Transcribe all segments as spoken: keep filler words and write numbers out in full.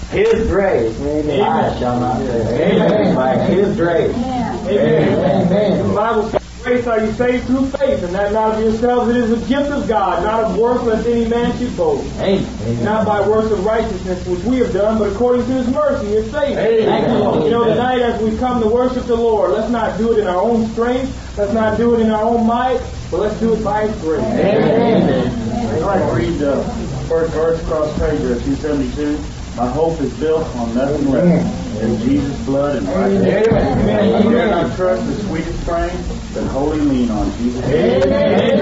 His grace. Amen. I shall not say. Amen. By His grace. Amen. Amen. Amen. The Bible says, grace are you saved through faith, and that not of yourselves, it is a gift of God, not of works, lest any man should boast. Amen. Not by works of righteousness which we have done, but according to His mercy, His favor. Amen. You know, tonight as we come to worship the Lord, let's not do it in our own strength, let's not do it in our own might, but let's do it by His grace. Amen. I'd like to read the first verse across page of two seventy-two. My hope is built on nothing less than Jesus' blood and righteousness. Amen. I dare not trust the sweetest frame, but wholly lean on Jesus. Amen.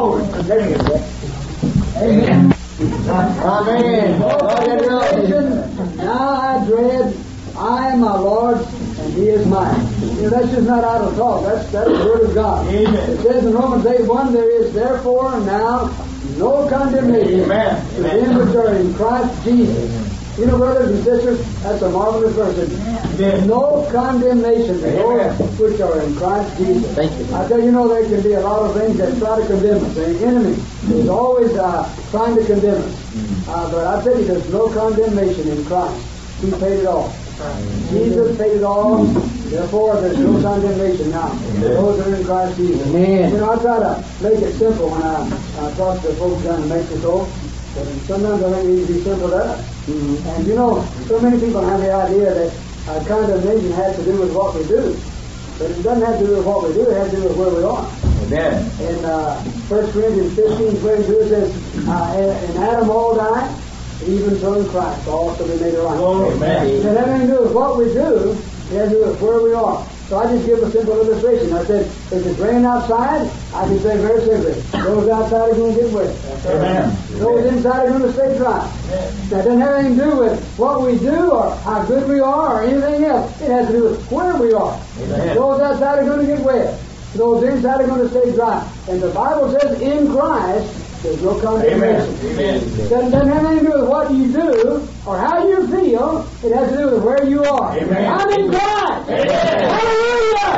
Amen. Amen. Amen. Now I dread, I am my Lord's, and He is mine. You know, that's just not idle talk. That's that's the Word of God. Amen. It says in Romans eight one, there is therefore now no condemnation Amen. to them which are in Christ Jesus. You know, brothers and sisters, that's a marvelous verse. There's no condemnation to those which are in Christ Jesus. Thank you. I tell you, you know, there can be a lot of things that try to condemn us. The enemy is always uh, trying to condemn us. Uh, but I tell you, there's no condemnation in Christ. He paid it all. Jesus paid it all. Therefore, there's no condemnation now. Those that are in Christ Jesus. Amen. You know, I try to make it simple when I, I talk to folks trying to make this old. But sometimes I think it needs to be simple to us. Mm-hmm. And you know, so many people have the idea that uh, condemnation has to do with what we do. But it doesn't have to do with what we do, it has to do with where we are. Amen. In uh, First Corinthians fifteen twenty-two it says, uh, in Adam all died, even so in Christ all shall be made alive. Oh, amen. It has nothing to do with what we do, it has to do with where we are. So I just give a simple illustration. I said, if it's raining outside, I can say very simply, those outside are going to get wet. Amen. Those inside are going to stay dry. That doesn't have anything to do with what we do or how good we are or anything else. It has to do with where we are. Amen. Those outside are going to get wet. Those inside are going to stay dry. And the Bible says in Christ, there's no condemnation. Amen. It doesn't, doesn't have anything to do with what you do or how you feel. It has to do with where you are. Amen. I'm in Christ. Hallelujah!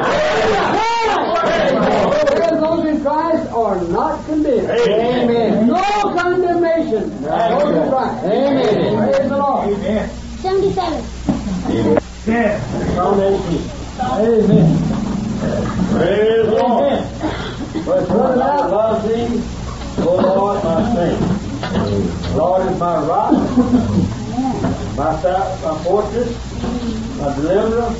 Hallelujah! Those in Christ are not condemned. Amen. No condemnation. Those in Christ. Amen. Praise the Lord. Amen. seventy-seven. Yes. Amen. Praise the Lord. Amen. But brother, I love thee, O Lord, my Savior. Lord is my rock, my, my fortress, my deliverer,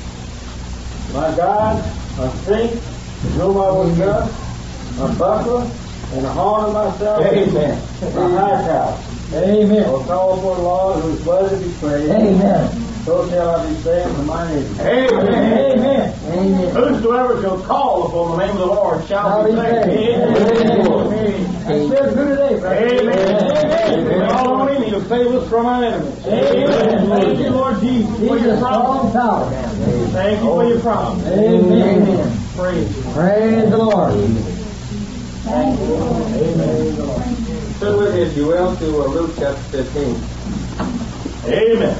my God, my strength, in whom I will trust, my buckler, and the horn of my salvation. Amen. My high tower. Amen. I will call upon the Lord, whose blood is be praised. Amen. So shall I be saved from my enemies. Amen. Amen. Amen. Whosoever shall call upon the name of the Lord shall be saved. Amen. That's still good today, brother. Amen. We all on Him, He'll save us from our enemies. Amen. Thank you, Lord Jesus, He's for your a strong promise. tower. Thank you for your promise. Amen. Praise you. Praise the Lord. Thank you, Lord. Amen. Turn with me, if you will, to uh, Luke chapter fifteen. Amen.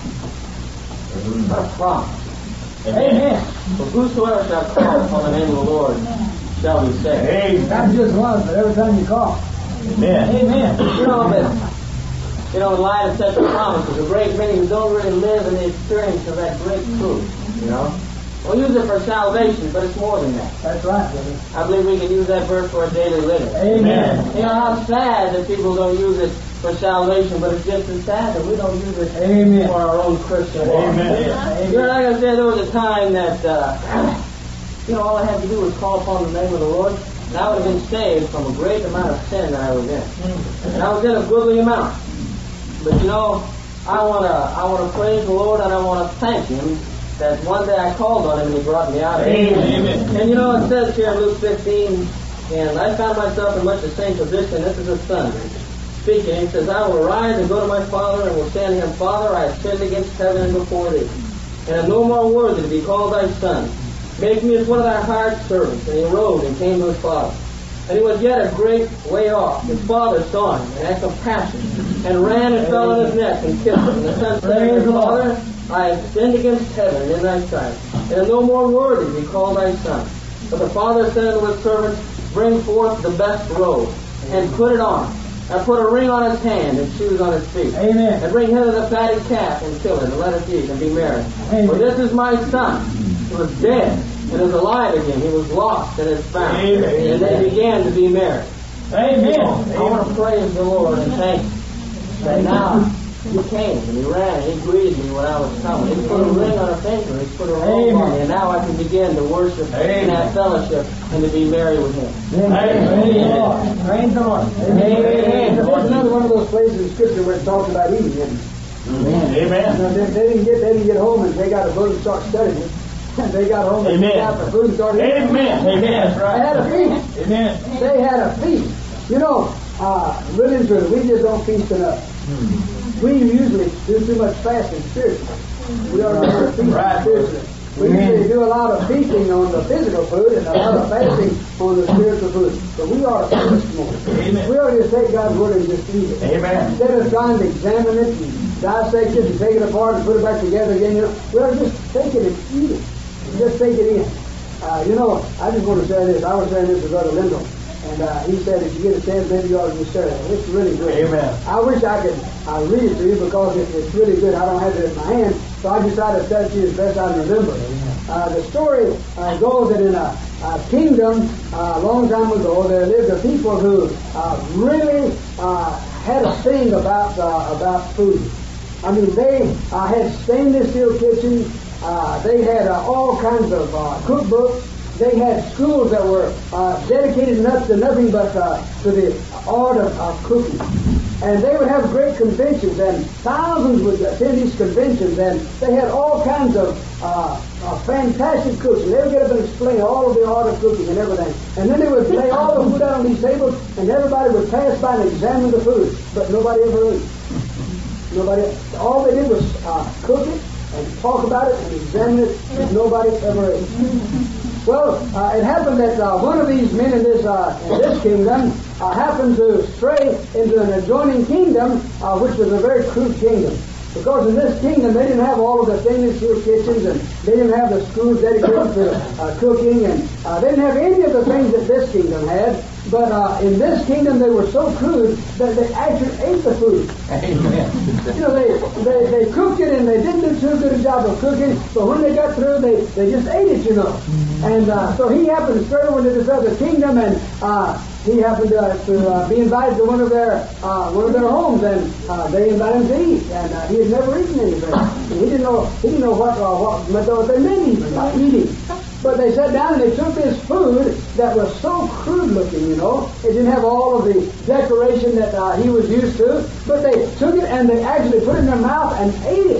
That's promise. Amen. For whosoever shall call upon the name of the Lord shall be saved. Amen. Not just once, but every time you call. Amen. Amen. You know that, you know, in light of such a promise, there's a great many who don't really live in the experience of that great truth, you know. We'll use it for salvation, but it's more than that. That's right, brother. I believe we can use that verse for our daily living. Amen. You know how sad that people don't use it for salvation, but it's just as sad that we don't use it Amen. for our own Christian walk. Amen. You know, like I said, there was a time that, uh, you know, all I had to do was call upon the name of the Lord, and I would have been saved from a great amount of sin that I was in. And I was in a goodly amount. But you know, I wanna I wanna praise the Lord, and I wanna thank Him that one day I called on Him and He brought me out of it. Amen. And you know, it says here in Luke fifteen, and I found myself in much the same position. This is His Son speaking. He says, I will arise and go to my Father, and will say unto Him, Father, I have sinned against heaven and before Thee, and am no more worthy to be called Thy Son. Make me as one of Thy hired servants. And he arose and came to his father. And he was yet a great way off. His father saw him, and had compassion, and ran and fell on his neck and kissed him. And the son said to his father, I have sinned against heaven and in thy sight, and am no more worthy to be called thy son. But the father said unto his servants, Bring forth the best robe, and put it on, and put a ring on his hand and shoes on his feet. Amen. And bring hither the fatted calf and kill it and let us eat and be merry. Amen. For this is my son, who was dead and is alive again. He was lost and is found. Amen. And they began to be merry. Amen. I want to praise the Lord and thank Him that now He came and He ran and He greeted me when I was coming. He put a ring on a finger. He put a robe on me. And now I can begin to worship and have fellowship and to be merry with Him. Amen. Praise the Lord. Amen. There's another one of those places in Scripture where it talks about eating. And, Amen. Amen. Now, they, they didn't get they didn't get home and they got a book and start studying it. They got home and Amen. they got the food and started eating. Amen. Amen. That's They right. had a feast. Amen. They had a feast. You know, uh, really and truly, we just don't feast enough. We usually do too much fasting spiritually. We ought to do a feast Right. spiritually. We usually do a lot of feasting on the physical food and a lot of fasting on the spiritual food. But we ought to fast more. Amen. We ought to just take God's word and just eat it. Amen. Instead of trying to examine it and dissect it and take it apart and put it back together again, you know, we ought to just take it and eat it. Just take it in. Uh, you know, I just want to say this. I was saying this to Brother Lindell. And uh, he said, if you get a chance, maybe you ought to just share it. It's really good. Amen. I wish I could uh, read it to you because it, it's really good. I don't have it in my hand, so I just try to tell it to you as best I can remember. Uh, the story uh, goes that in a, a kingdom uh, a long time ago, there lived a people who uh, really uh, had a thing about uh, about food. I mean, they uh, had stainless steel kitchens. Uh, they had uh, all kinds of uh, cookbooks. They had schools that were uh, dedicated not to nothing but uh, to the art of, of cooking. And they would have great conventions, and thousands would attend these conventions, and they had all kinds of uh, uh, fantastic cooks. And they would get up and explain all of the art of cooking and everything. And then they would lay all the food out on these tables, and everybody would pass by and examine the food. But nobody ever ate. Nobody. All they did was uh, cook it and talk about it and examine it, and nobody ever ate. Well, uh, it happened that uh, one of these men in this uh, in this kingdom uh, happened to stray into an adjoining kingdom, uh, which was a very crude kingdom. Because in this kingdom, they didn't have all of the stainless steel kitchens, and they didn't have the schools dedicated to uh, cooking, and uh, they didn't have any of the things that this kingdom had. But uh, in this kingdom, they were so crude that they actually ate the food. Amen. You know, they, they, they cooked it, and they didn't do too good a job of cooking, but when they got through, they, they just ate it, you know. And uh, so he happened to stray over to this other kingdom, and uh, he happened to, uh, to uh, be invited to one of their uh, one of their homes, and uh, they invited him to eat. And uh, he had never eaten anything, and he didn't know he didn't know what uh, what, what they meant even by eating. But they sat down and they took this food that was so crude looking, you know. It didn't have all of the decoration that uh, he was used to. But they took it and they actually put it in their mouth and ate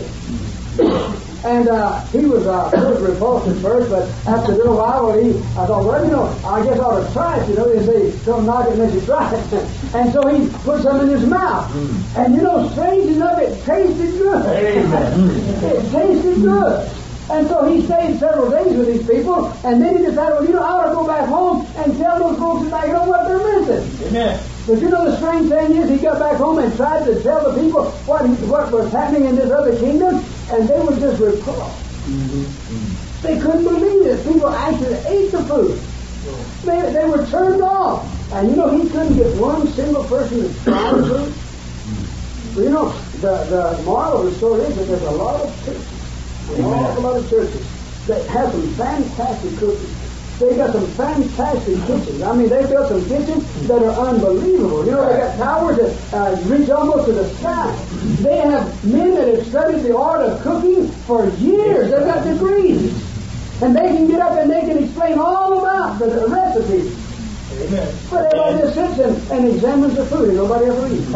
it. And uh, he was uh, was repulsed at first, but after a little while, well, he, I thought, well, you know, I guess I ought to try it. You know, they say, don't knock it unless you try it. And so he put some in his mouth. Mm. And you know, strange enough, it tasted good. Amen. It tasted good. And so he stayed several days with these people, and then he decided, well, you know, I ought to go back home and tell those folks back home what they're missing. Amen. But you know, the strange thing is, he got back home and tried to tell the people what he, what was happening in this other kingdom, and they were just repulsed. Mm-hmm. They couldn't believe it. People actually ate the food. They, they were turned off. And you know, he couldn't get one single person to try the food. Well, you know, the, the moral of the story is that there's a lot of churches, an awful lot of churches that have some fantastic cooking. They got some fantastic kitchens. I mean, they built some kitchens that are unbelievable. You know, they got towers that uh, reach almost to the sky. They have men that have studied the art of cooking for years. They've got degrees. And they can get up and they can explain all about the, the recipes. Amen. But everybody just sits and, and examines the food and nobody ever eats.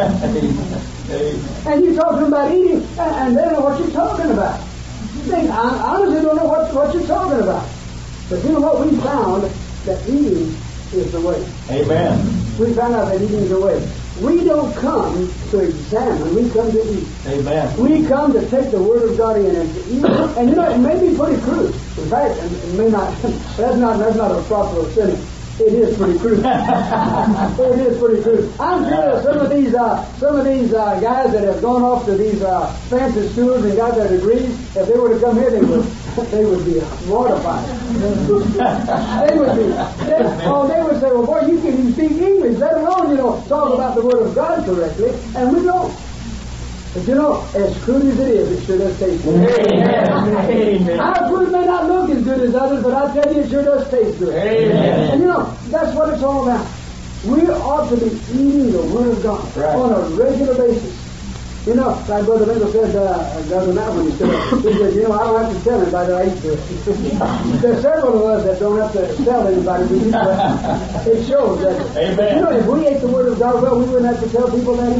And you talk to them about eating, and, and they don't know what you're talking about. They honestly don't know what, what you're talking about. But you know what? We found that eating is the way. Amen. We found out that eating is the way. We don't come to examine, we come to eat. Amen. We come to take the Word of God in and to eat. And you know, it may be pretty crude. In fact, it may not, that's not, that's not a proper sentence. It is pretty crude. It is pretty crude. I'm sure some of these uh, some of these uh, guys that have gone off to these uh, fancy schools and got their degrees, if they were to come here, they would they would be mortified. They would be. They, oh, they would say, "Well, boy, you can't even speak English, let alone you know talk about the Word of God correctly," and we don't. But you know, as crude as it is, it sure does taste good. Amen. Our food may not look as good as others, but I tell you, it sure does taste good. Amen. And you know, that's what it's all about. We ought to be eating the Word of God Right. on a regular basis. You know, like Brother Mendel said uh, the other night when he said, he said, you know, I don't have to tell anybody that I eat this. There's several of us that don't have to tell anybody we eat, but it shows that, Amen. you know, if we ate the Word of God, well, we wouldn't have to tell people that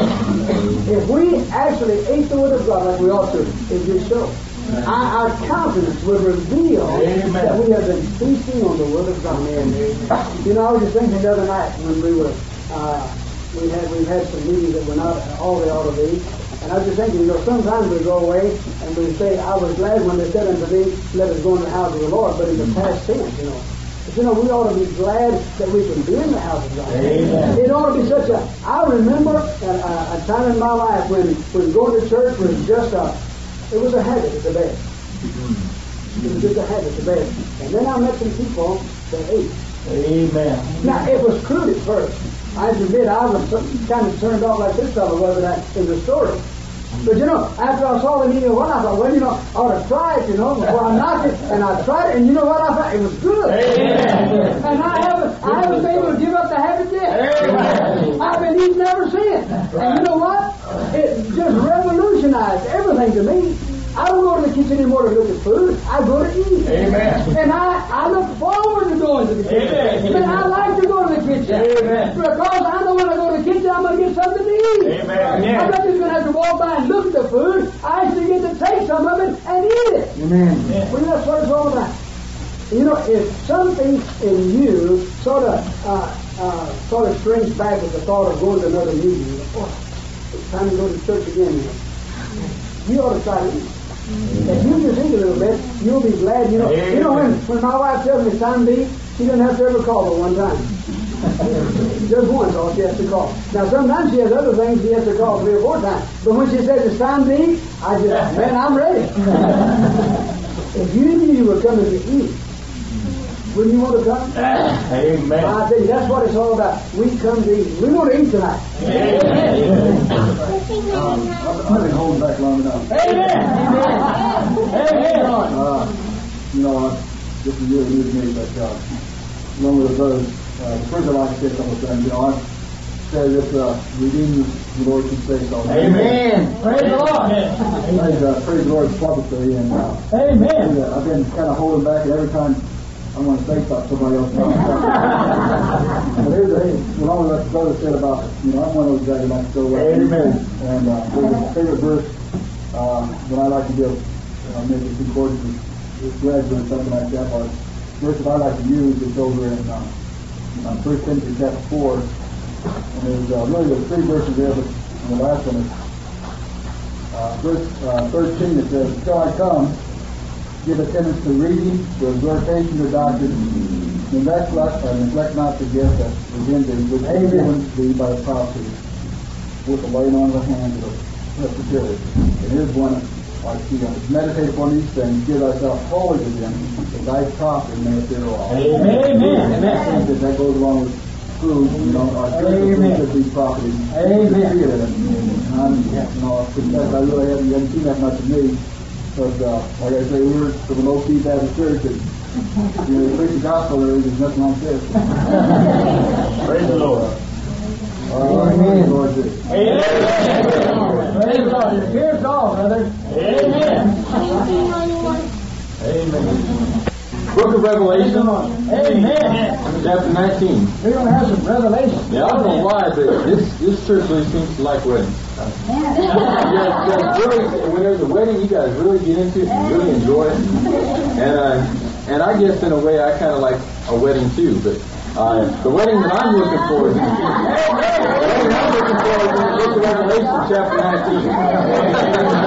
either. If we actually ate the Word of God like we ought to, it just shows. Our, our confidence would reveal Amen. that we have been feasting on the Word of God. Amen. You know, I was just thinking the other night when we were, uh, we had we've had some meetings that were not all they ought to be, and I was just thinking, you know, sometimes we go away and we say, "I was glad when they said unto thee, let us go in the house of the Lord," but in the past tense, you know. But you know, we ought to be glad that we can be in the house of God. Amen. It ought to be such a. I remember a, a, a time in my life when when going to church was just a. It was a habit at the best. It was just a habit at the best. And then I met some people that ate. Amen. Now, it was crude at first. I have to admit, I was kind of turned off like this fellow was in the story. But, you know, after I saw the meeting one, I thought, well, you know, I ought to try it, you know, before I knock it. And I tried it, and you know what? I thought it was good. Amen. And I haven't, I haven't been able to give up the habit yet. Amen. I've been eating ever since. And you know what? It just revolutionized everything to me. I don't go to the kitchen anymore to look at food. I go to eat. Amen. And I, I look forward to going to the kitchen. Amen. And I like to go to the kitchen. Amen. Because I know when I go to the kitchen, I'm going to get something to eat. Amen. I'm not just going to have to walk by and look at the food. I actually get to take some of it and eat it. Amen. Well, that's what it's all about. You know, if something in you sort of uh, uh, sort of strings back with the thought of going to another meeting, you know, oh, it's time to go to church again. You know, you ought to try to eat. If you just eat a little bit, you'll be glad. You know, Amen. you know when, when my wife tells me it's time to eat, she doesn't have to ever call but one time. Just once, all she has to call. Now, sometimes she has other things she has to call three or four times. But when she says it's time to eat, I just, man, I'm ready. If you knew you were coming to eat, wouldn't you want to come? Amen. I tell you, that's what it's all about. We come to eat. We want to eat tonight. Amen. I've been holding back long enough. Amen. Amen. Uh, you know, uh, this is really new to me, but uh, along with the brothers, uh, first I'd like to say a couple of things. You know, I say that uh, redeem the Lord can say so. Amen. Praise the Lord. Praise, uh, praise the Lord publicly, and uh, Amen. uh, I've been kind of holding back, and every time I want to say something, somebody else knows. But here's the thing, what all the brothers said about, you know, I'm one of those guys that like to go away. Amen. And uh, there's a favorite verse uh, that I like to give, uh, maybe it's important to this graduate or something like that, but the verse that I like to use is over in uh, uh, First Timothy chapter four, and there's uh, really there's three verses there, but the last one is uh, verse uh, thirteen. It says, "Till I come, give attendance to reading, to exhortation, to doctrine, neglect not, uh, neglect not the gift that is in thee, which is given thee by the prophecy, with the laying on of the hands of the Presbytery." And here's one, like, you know, meditate upon these things, give thyself wholly to them, that thy profit may appear all. Amen. And I think that that goes along with food, you know, our spiritual food should be property. Amen. And I'm, you know, I confess I really haven't, you haven't seen that much of me. But, uh, like I say, we were from an old Key Baptist church, and, you know, they preach the gospel there, there's nothing like this. Praise the Lord. All right, Amen. Lord, this. Amen. Praise the Lord. Here's all, brother. Amen. Amen. Book of Revelation, Amen. chapter nineteen. We're going to have some revelation. Yeah, I don't know why, but this this church really seems to like weddings. You guys, you guys really, when there's a wedding, you guys really get into it and really enjoy it. And uh, and I guess in a way, I kind of like a wedding too. But uh, the wedding that I'm looking for is the wedding I'm looking for is in the book of Revelation, chapter nineteen.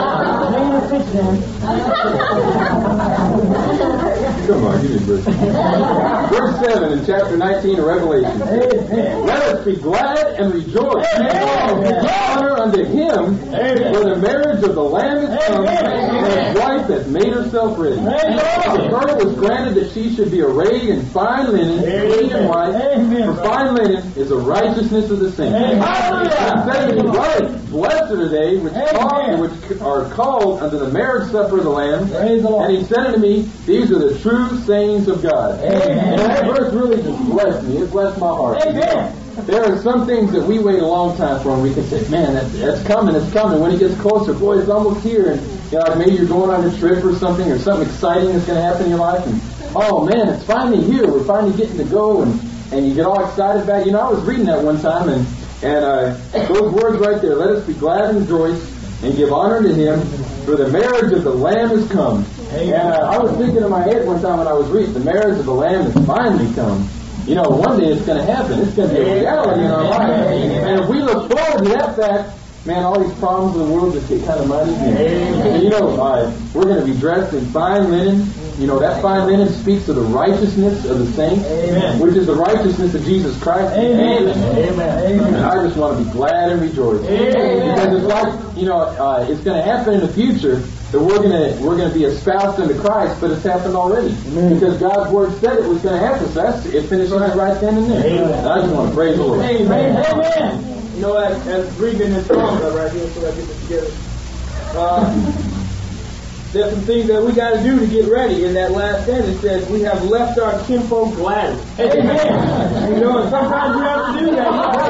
Come on, give me verse. Verse seven in chapter nineteen of Revelation. Let us be glad and rejoice. Give honor unto him, for the marriage of the Lamb is come, and his wife hath made herself ready. To her was granted that she should be arrayed in fine linen, clean and white. For fine linen is the righteousness of the saints. And said to me, right, blessed are they which, call, which are called unto the marriage supper of the Lamb. And he said unto me, these are the true sayings of God. And that verse really just blessed me. It blessed my heart. Amen. There are some things that we wait a long time for, and we can say, man, that, that's coming, it's coming. When it gets closer, boy, it's almost here. And you know, maybe you're going on a trip or something, or something exciting that's going to happen in your life. And, oh, man, it's finally here. We're finally getting to go. And, and you get all excited about it. You know, I was reading that one time, and, and uh, those words right there, let us be glad and rejoice and give honor to him, for the marriage of the Lamb is come. And uh, I was thinking in my head one time when I was reading, the marriage of the Lamb has finally come. You know, one day it's going to happen. It's going to be a reality in our life. And if we look forward to that fact, man, all these problems in the world just get kind of mighty. And you know, uh, we're going to be dressed in fine linen. You know, that fine linen speaks of the righteousness of the saints, Amen. Which is the righteousness of Jesus Christ. Amen. Amen. Amen. And I just want to be glad and rejoice. Amen. Because it's like, you know, uh, it's going to happen in the future that we're going to we're going to be espoused unto Christ, but it's happened already. Amen. Because God's Word said it was going to happen. So that's, it finishes right then and there. Amen. And I just want to praise the Lord. Amen. Amen. You know, as, as reading this song right here, so I get this together. Uh, There's some things that we got to do to get ready. In that last sentence, it says, we have left our kinfolk gladly. Amen. You know, and sometimes we have to do that.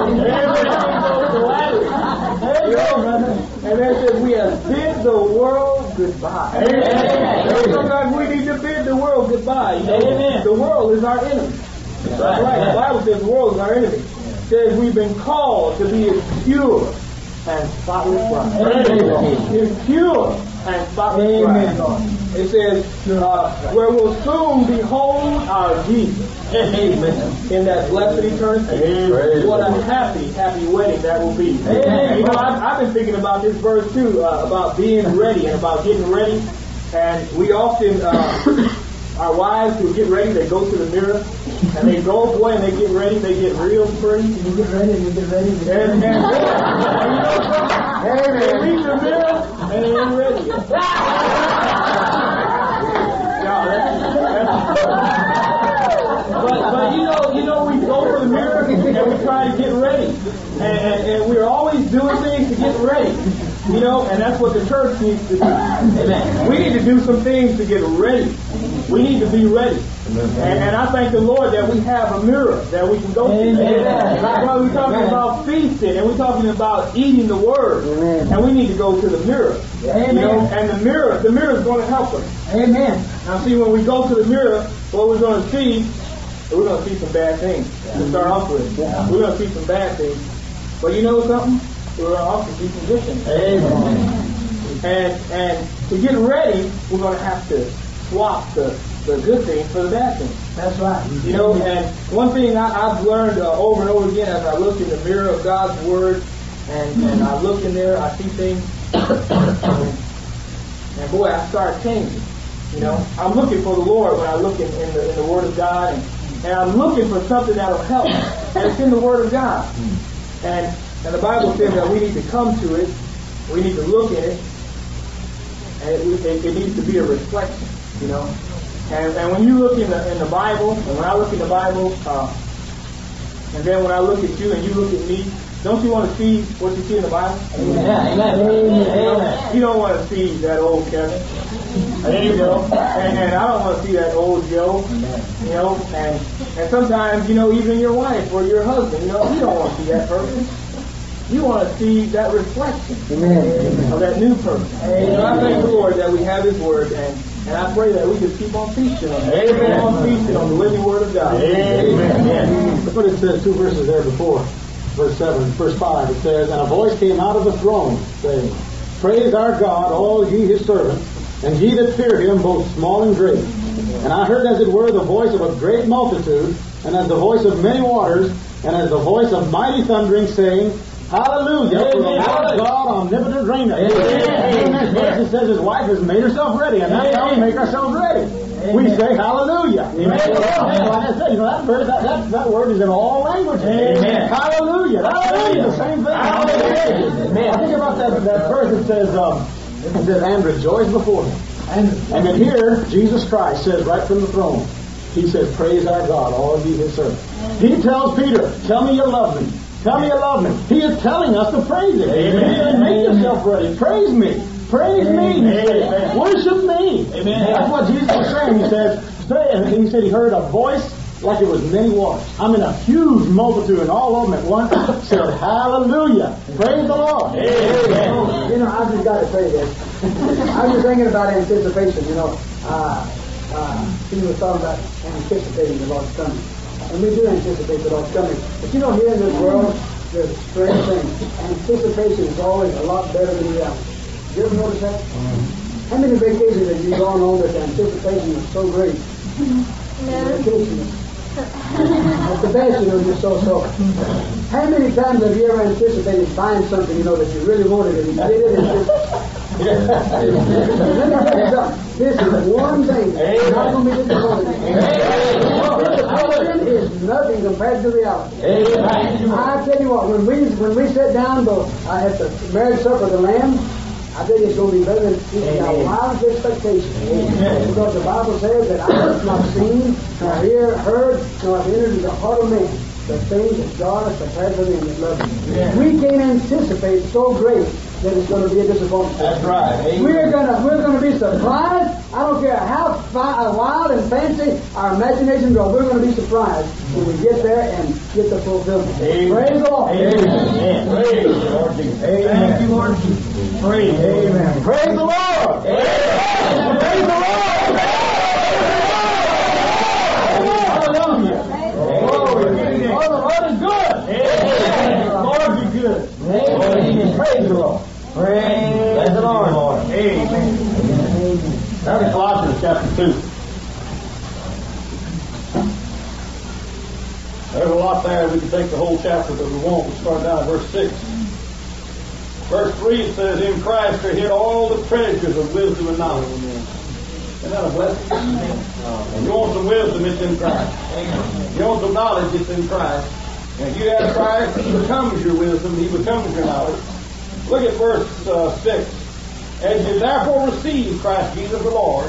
Gladly. You know, and then it says, we have bid the world goodbye. Amen. So sometimes we need to bid the world goodbye. You know? Amen. The world is our enemy. That's right. The Bible says the world is our enemy. It says we've been called to be pure and spotless bride. Pure and spotless bride. It says, uh, where we'll soon behold our Jesus. Amen. In that blessed eternity. Amen. What a happy, happy wedding that will be. Amen. You know, I've, I've been thinking about this verse too, uh, about being ready and about getting ready. And we often, uh, our wives who get ready, they go to the mirror and they go, boy, and they get ready, they get real pretty. You get ready, you get ready. You and, and, and, and they leave the mirror and they ain't ready yet. But, but you know, you know, we go to the mirror and we try to get ready, and, and, and we're always doing things to get ready, you know, and that's what the church needs to do. Amen. We need to do some things to get ready. We need to be ready, and, and I thank the Lord that we have a mirror that we can go to. Amen. That's why we're talking Amen. About feasting, and we're talking about eating the Word, Amen. And we need to go to the mirror. Amen. You know, and the mirror, the mirror is going to help us. Amen. Now, see, when we go to the mirror, what we're going to see, we're going to see some bad things to start off with. Yeah. We're going to see some bad things. But you know something? We're going to also see some good things. Amen. And, and to get ready, we're going to have to swap the, the good things for the bad things. That's right. You know, and one thing I, I've learned uh, over and over again as I look in the mirror of God's Word, and, and I look in there, I see things, and boy, I start changing. You know, I'm looking for the Lord when I look in, in, the, in the Word of God, and, and I'm looking for something that'll help, and it's in the Word of God. And, and the Bible says that we need to come to it, we need to look in it, and it, it, it needs to be a reflection. You know, and and when you look in the in the Bible, and when I look in the Bible, uh, and then when I look at you and you look at me, don't you want to see what you see in the Bible? Amen. Amen. Amen. You don't want to see that old Kevin. There you go. And, and I don't want to see that old Joe. You know, and and sometimes, you know, even your wife or your husband, you know, you don't want to see that person. You want to see that reflection Amen. Of that new person. Amen. So I thank the Lord that we have His Word, and And I pray that we can keep on feasting on it. Amen. Keep on feasting on the living Word of God. Amen. Amen. Look what it says two verses there before. Verse seven, verse five, it says, and a voice came out of the throne, saying, praise our God, all ye His servants, and ye that fear Him, both small and great. And I heard as it were the voice of a great multitude, and as the voice of many waters, and as the voice of mighty thundering, saying, hallelujah, for the Lord God omnipotent reigneth. Amen. Amen. Verse says his wife has made herself ready, and that's how we make ourselves ready. We say hallelujah. Amen. Like I said, you know, that, verse, that, that, that word is in all languages. Amen. Hallelujah. Hallelujah. The same thing. Hallelujah. Amen. I think about that, that verse that says, um, it says, and rejoice before him. And, and then here, Jesus Christ says right from the throne, he says, praise our God, all of you his servants. He tells Peter, tell me you love me. Tell me you love me. He is telling us to praise him. Amen. He said, make yourself ready. Praise me. Praise me. He said, worship me. Amen. That's what Jesus was saying. He says, and he said he heard a voice like it was many waters. I mean, a huge multitude, and all of them at once said, hallelujah. Praise the Lord. Amen. You know, I just got to say this. I was thinking about anticipation, you know. Uh, uh, he was talking about anticipating the Lord's coming. And we do anticipate the Lord's coming. But you know, here in this world, there's a strange thing. Anticipation is always a lot better than reality. You ever notice that? Mm-hmm. How many vacations have you gone on that the anticipation is so great? No. Vacation. At the best, you know, you're so so. How many times have you ever anticipated buying something, you know, that you really wanted and you did it and just... Let me tell you something. This is one thing that's not going to be disappointed. Disappointment is nothing compared to reality. I tell you what, when we when we sit down to, uh, at the marriage supper of the Lamb, I think it's going to be better than keeping our wildest expectation. Amen. Because the Bible says that I have not seen, nor hear, heard, nor have entered into the heart of man the things that God has prepared for them that love Him. Yeah. We can't anticipate so great that it's going to be a disappointment. That's right. Amen. We're going to we're going to be surprised. I don't care how fi- wild and fancy our imagination goes. We're going to be surprised when we get there and get the fulfillment. Amen. Praise the Lord. Amen. Amen. Praise the Lord Jesus. Amen. Thank you, Lord Jesus. Praise. Amen. Praise the Lord. Amen. Praise the Lord. Hallelujah. Oh, the Lord is good. Amen. The Lord is good. Amen. Praise the Lord. Praise the Lord. Amen. Amen. Now to Colossians chapter two. There's a lot there. We can take the whole chapter, but we won't. We'll start down at verse six. Verse three, it says, in Christ are hid all the treasures of wisdom and knowledge. Isn't that a blessing? And you want some wisdom, it's in Christ. You want some knowledge, it's in Christ. And if you have Christ, He becomes your wisdom, He becomes your knowledge. Look at verse uh, six. As you therefore receive Christ Jesus the Lord,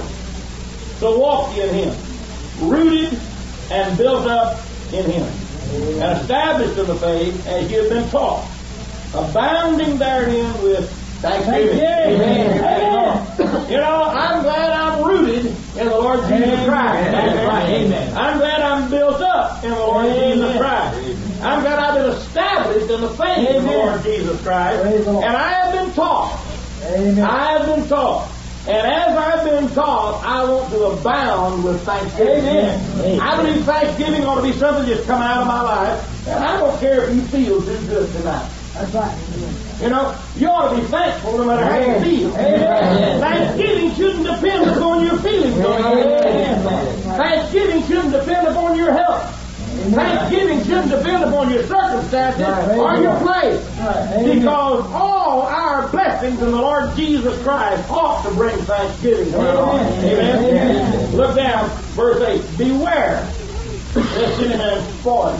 so walk ye in Him, rooted and built up in Him, and established in the faith as you have been taught, abounding therein with thanksgiving. Amen. Amen. You know, I'm glad I'm rooted in the Lord Jesus Christ. That's right. Amen. I'm glad I'm built up in the Lord Amen. Jesus Christ. I'm glad I've been established in the faith Amen. Of the Lord Jesus Christ. And I have been taught. Amen. I have been taught. And as I've been taught, I want to abound with thanksgiving. Amen. I believe thanksgiving ought to be something that's come out of my life. And I don't care if you feel too good tonight. That's right. You know, you ought to be thankful no matter how you feel. Amen. Thanksgiving shouldn't depend upon your feelings. Amen. Thanksgiving shouldn't depend upon your health. Amen. Thanksgiving shouldn't depend upon your circumstances right. or your place. Right. Because all our blessings in the Lord Jesus Christ ought to bring thanksgiving to our heart. Amen. Amen. Amen. Look down, verse eight. Beware lest any man spoil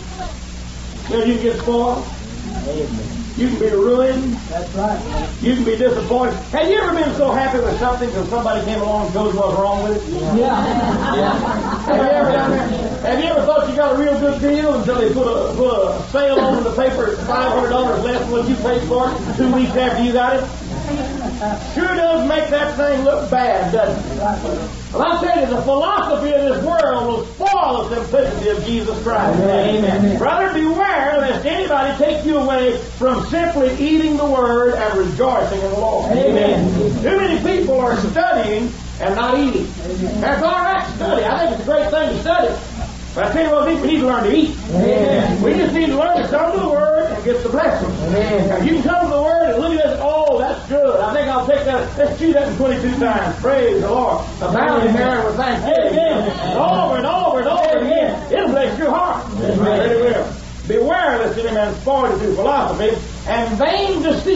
you. You know, you can get spoiled. Amen. You can be ruined. That's right. You can be disappointed. Have you ever been so happy with something until somebody came along and told you what's wrong with it? Yeah. yeah. yeah. Have you ever done that? Have you ever thought you got a real good deal until they put a, put a sale on the paper at five hundred dollars less than what you paid for it two weeks after you got it? Sure does make that thing look bad, doesn't it? Well, I'll tell you, the philosophy of this world will spoil the simplicity of Jesus Christ. Amen. Amen. Brother, beware lest anybody take you away from simply eating the Word and rejoicing in the Lord. Amen. Too many people are studying and not eating. Amen. That's all right to study. I think it's a great thing to study. But I tell you what, we need to learn to eat. Amen. We just need to learn to come to the Word and get the blessing. Amen. Now, you can come to the Word and look at this, oh, that's good. I think I'll take that. Let's chew that in twenty-two times. Praise the Lord. Abounding there with thanksgiving. And over and over and over again. It'll bless your heart. Amen. It will. Beware lest any man spoil you through philosophy and vain deceit.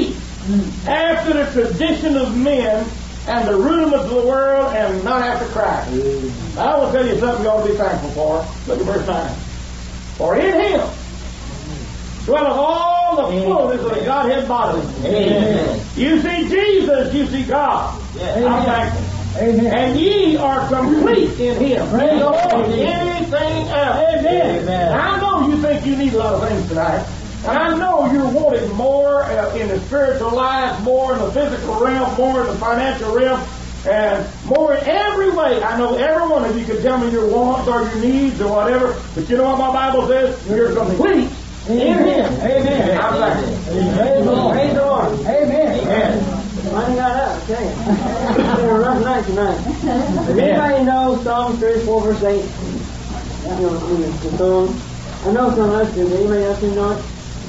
after the tradition of men and the rudiments of the world and not after Christ. I will tell you something you ought to be thankful for. Look at verse nine. For in Him dwelleth all the fullness of the Godhead bodily. Amen. You see Jesus, you see God. Yes. I'm thankful. Amen. And ye are complete in Him. Praise the Lord. Anything else. Amen. Amen. I know you think you need a lot of things tonight. And I know you're wanting more uh, in the spiritual life, more in the physical realm, more in the financial realm, and more in every way. I know every one of you can tell me your wants or your needs or whatever, but you know what my Bible says? You're complete in Him. Amen. I'm thankful. Praise the Lord. Praise the Lord. Amen. Amen. I got up, I tell you. It's been a rough night tonight. Does anybody know Psalm thirty-four, verse eight? You know, the song. I know some of us do. Does anybody else know it?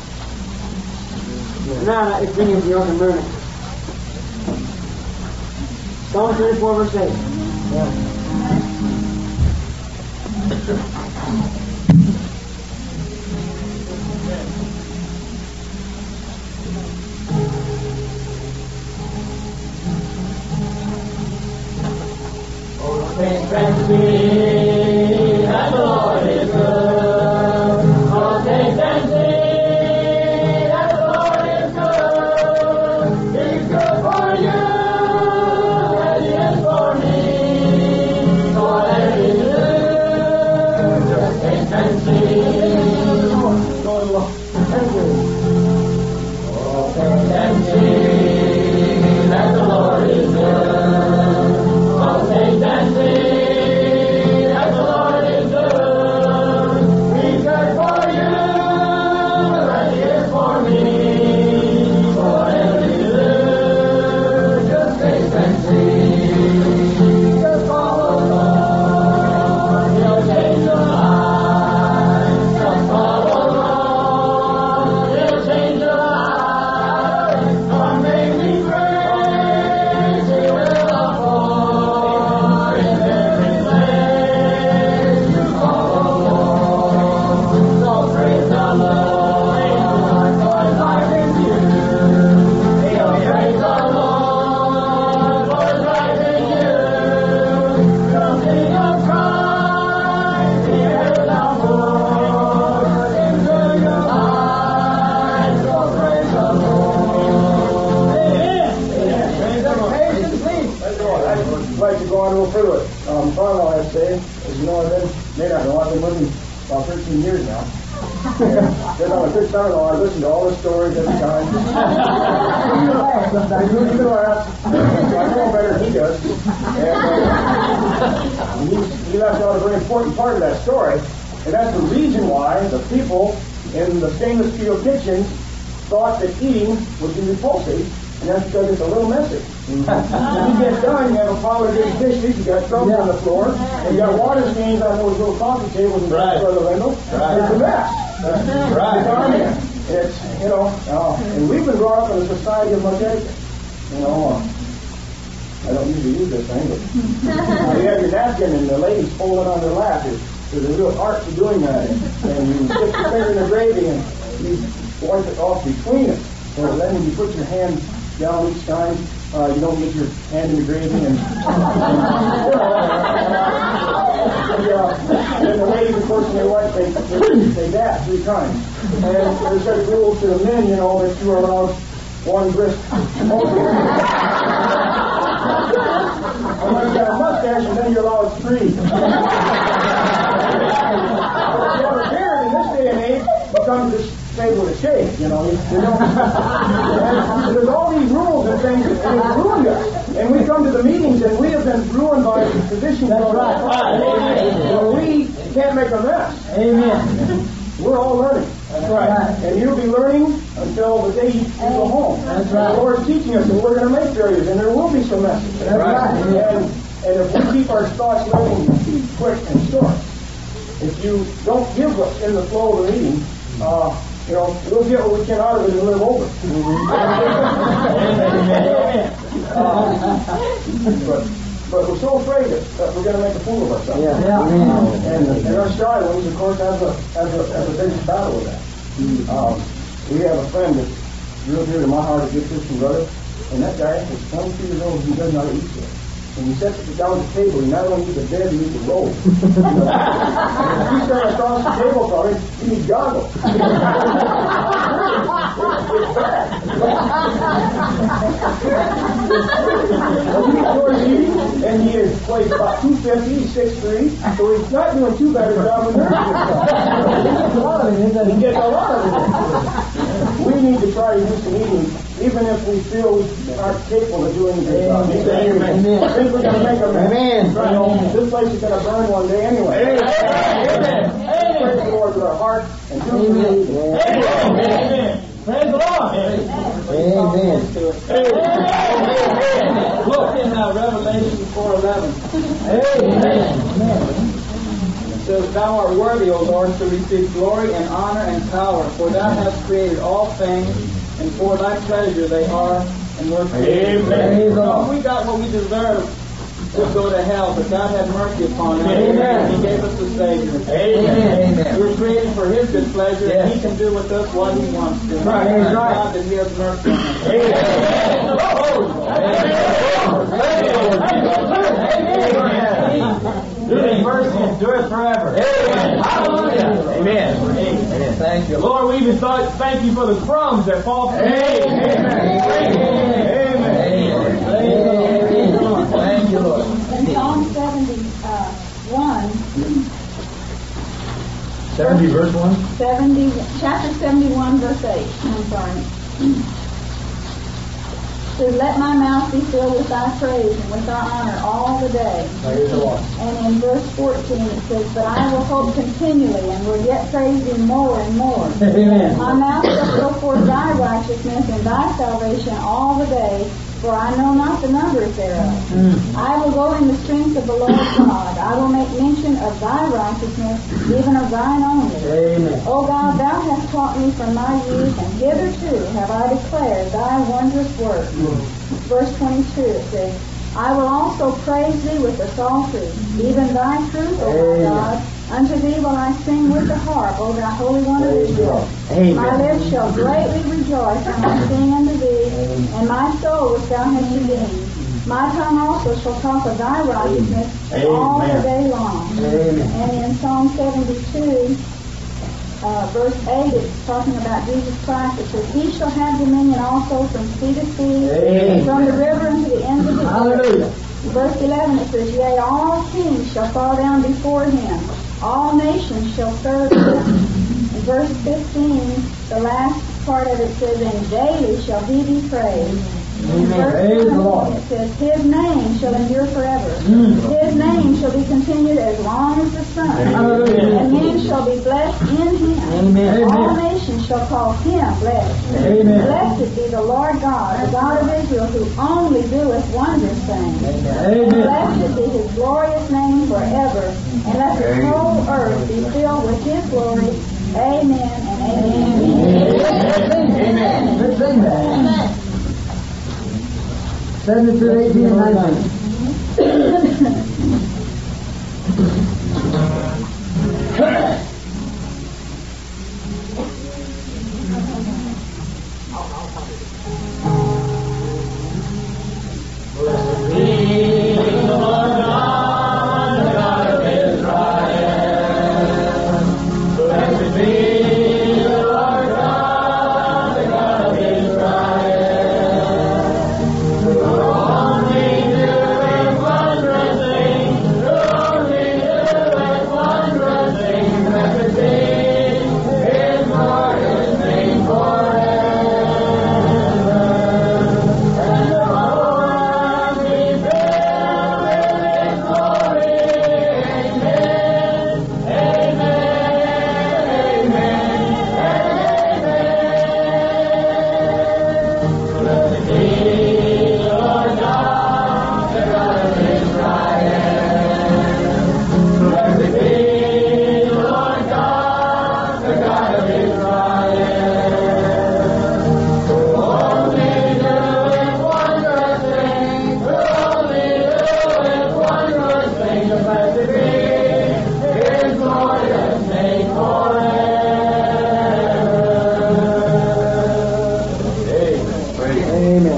No, no, it's bringing to York and Burning. Psalm thirty-four, verse eight. Yeah. Taste and see that the Lord is good. Oh, taste and see that the Lord is good. He's good for you, and He is for me. So whatever you do, just taste and see. Oh, taste and see that the Lord is good. Taste and see that the Lord is good. He's good for you, and He is for me. So whatever you do, just taste and see. Just follow the Lord, He'll change your life. Just follow the Lord, He'll change your life. Come make me praise, He will afford. I'd like to go on a little further. Um, Father, I'd say, as you know, I've been, may not know, I've been with him about thirteen years now. Then I'm a good son-in-law. I listen to all the stories every time. I do even laugh. I know better than he does. And uh, he, he left out a very important part of that story, and that's the reason why the people in the stainless steel kitchens thought that eating would be repulsive, and that's because it's a little messy. When you get done, you have a pile of big dishes, you got crumbs on the floor, and you got water stains on those little coffee tables in Right. front of the window. Right. It's a mess. Right. It's our man. It's, you know, uh, and we've been brought up in a society of much etiquette. You know, uh, I don't usually use this thing, but uh, you have your napkin and the ladies fold it on their lap. There's, there's a real art to doing that. And, and you dip your finger in the gravy and you wipe it off between it. So then when you put your hand down each time, uh, you don't get your hand in the gravy. And, and, and, uh, and the ladies, of course, when they wipe, they, they, they dab three times. And there's such rules to the men, you know, that you are allowed one brisk unless you got a mustache, and then you're allowed three. If you have a beard in this day and age, you come to this table with a shave, you know. You, you know and there's all these rules and things, and it's ruined us. And we come to the meetings, and we have been ruined by the traditions. That's right. So we can't make a mess. Amen. We're all learning. That's right. And you'll be learning until the day you go home. That's right. The Lord's teaching us that we're going to make failures, and there will be some messes. That's right. And, and if we keep our thoughts moving quick and short, if you don't give us in the flow of the meeting, uh, you know, we'll get what we can out of it and live over. uh, but, but we're so afraid that, that we're going to make a fool of ourselves. Yeah. Yeah. And, and our Skylands, of course, has a, has a, has a big battle with that. Um, we have a friend that real dear to my heart, a good Christian brother. And that guy is twenty-two years old, he doesn't know how to eat yet. When he sets it down at the table, he not only needs a bed, he needs a roll. You know? And if you stand across the table from him, he needs goggles. It's bad. Well, he's short eating, and he is weighs about two fifty, he's six three, so he's not doing too bad a job of nursing himself. He gets a lot of it. We need to try to do some eating, even if we feel we aren't capable of doing it. Amen. I think we're going to make a mess. Amen. Right. This place is going to burn one day anyway. Amen. Amen. Praise the Lord with our heart and do some eating. Amen. Amen. Praise the Lord. Amen. Amen. Look in uh, Revelation four eleven. Amen. It says, Thou art worthy, O Lord, to receive glory and honor and power, for Thou hast created all things, and for Thy pleasure they are and were created. Amen. So we got what we deserve to go to hell, but God had mercy upon us. Amen. He gave us the Savior. Amen. We were created for His good pleasure, Yes. and He can do with us what He wants to. Right. Thank Right. God that He has mercy on us. Do it mercy and do it forever. Amen. Hallelujah. Amen. Amen. Thank you, Lord. Lord, we even thought, thank you for the crumbs that fall from Amen. Amen. Amen. Amen. Thank you, Lord. In Psalm seventy-one, seventy verse one? seventy, chapter seventy-one, verse eight. I'm sorry. Says, let my mouth be filled with thy praise and with thy honor all the day. Praise the Lord. And in verse fourteen it says, but I will hope continually and will yet praise thee more and more. Amen. My mouth shall show forth thy righteousness and thy salvation all the day, for I know not the numbers thereof. Mm. I will go in the strength of the Lord God. I will make mention of thy righteousness, even of thine only. Amen. O God, thou hast taught me from my youth, and hitherto have I declared thy wondrous work. Verse twenty-two, it says, I will also praise thee with the psaltery, even thy truth, O my Amen. God. Unto thee will I sing with the harp, O thou Holy One of Israel. Amen. My lips shall greatly rejoice when I sing unto thee, and my soul which thou hast redeemed. My tongue also shall talk of thy righteousness all the day long. Amen. And in Psalm seventy-two, uh, verse eight, it's talking about Jesus Christ. It says, He shall have dominion also from sea to sea, Amen. from the river unto the ends of the earth. Hallelujah. Verse eleven, it says, Yea, all kings shall fall down before him. All nations shall serve him. In verse fifteen, the last part of it says, And daily shall he be praised. In verse Praise the Lord. seventeen, it says, His name shall endure forever. His name shall be continued as long as the sun. Hallelujah. And men shall be blessed in him. Amen. All nations shall call him blessed. Amen. Blessed be the Lord God, the God of Israel, who only doeth wondrous things. Amen. Blessed be his glorious name forever, and let the whole earth be filled with his glory. Amen and amen. Amen. Let's sing that. Amen. seventy-two, eighteen, and nineteen. Only doing wondrous things.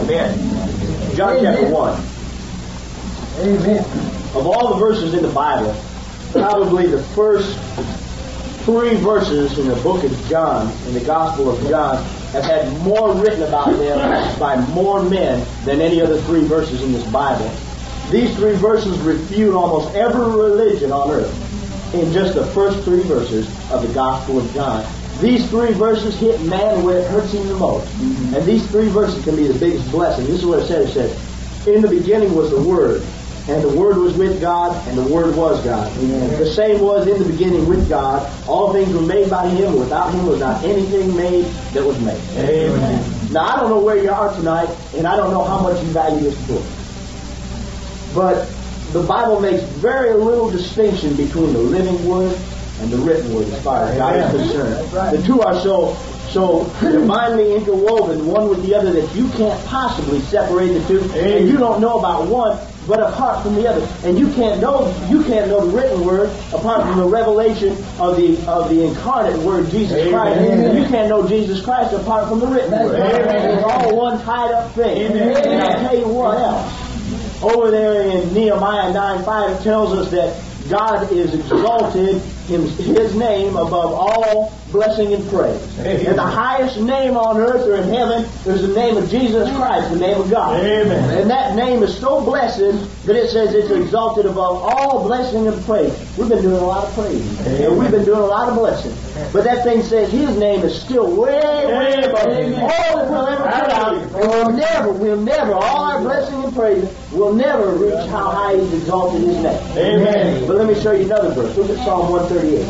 Amen. John chapter one. Amen. Of all the verses in the Bible, probably the first three verses in the book of John, in the Gospel of John, have had more written about them by more men than any other three verses in this Bible. These three verses refute almost every religion on earth in just the first three verses of the Gospel of John. These three verses hit man where it hurts him the most. And these three verses can be the biggest blessing. This is what it said. It said, in the beginning was the Word, and the Word was with God, and the Word was God. Amen. The same was in the beginning with God. All things were made by Him. Without Him was not anything made that was made. Amen. Now, I don't know where you are tonight, and I don't know how much you value this book. But the Bible makes very little distinction between the living Word and the written Word as far as God is concerned. Right. The two are so so divinely interwoven one with the other that you can't possibly separate the two. Amen. And you don't know about one but apart from the other. And you can't know you can't know the written Word apart from the revelation of the of the incarnate Word, Jesus Amen. Christ. Amen. You can't know Jesus Christ apart from the written Word. Amen. It's all one tied up thing. Amen. And I'll tell you what else. Over there in Nehemiah nine five, it tells us that God is exalted in His name above all blessing and praise. Amen. And the highest name on earth or in heaven is the name of Jesus Christ, the name of God. Amen. And that name is so blessed that it says it's exalted above all blessing and praise. We've been doing a lot of praise. And we've been doing a lot of blessing. But that thing says His name is still way, way above all that we'll ever put out. And we'll never, we'll never, all our blessing and praise will never reach how high He's exalted His name. Amen. But let me show you another verse. Look at Psalm one thirty-eight.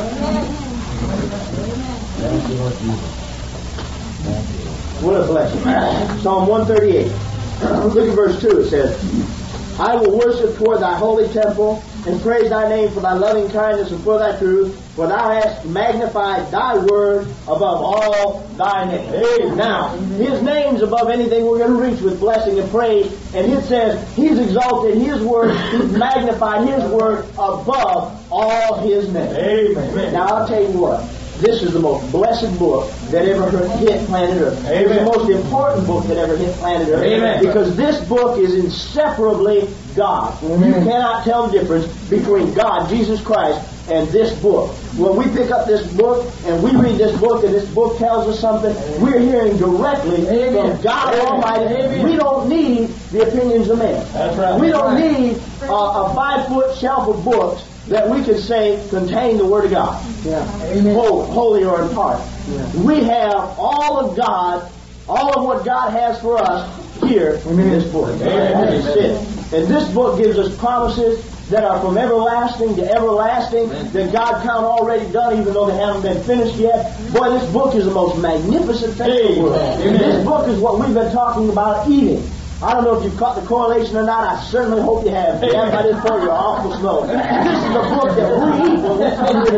What a blessing. Psalm one thirty-eight. Look at verse two. It says, I will worship toward thy holy temple and praise thy name for thy loving kindness and for thy truth, for thou hast magnified thy word above all thy name. Hey, now, His name's above anything we're going to reach with blessing and praise, and it says He's exalted His word, He's magnified His word above all His name. Amen. Now, I'll tell you what. This is the most blessed book that ever hit planet Earth. Amen. It's the most important book that ever hit planet Earth. Amen. Because this book is inseparably God. Amen. You cannot tell the difference between God, Jesus Christ, and this book. When we pick up this book and we read this book and this book tells us something, we're hearing directly Amen. From God Amen. Almighty. Amen. We don't need the opinions of men. That's right. We don't need uh, a five-foot shelf of books that we can say contain the Word of God. Yeah. Amen. Holy, holy or in part. Yeah. We have all of God, all of what God has for us here Amen. In this book. Amen. That's it. And this book gives us promises that are from everlasting to everlasting, Amen. That God count already done, even though they haven't been finished yet. Boy, this book is the most magnificent thing in the world. And this book is what we've been talking about eating. I don't know if you've caught the correlation or not. I certainly hope you have. If you haven't by this point, you're awful slow. This is the book that we eat when we come to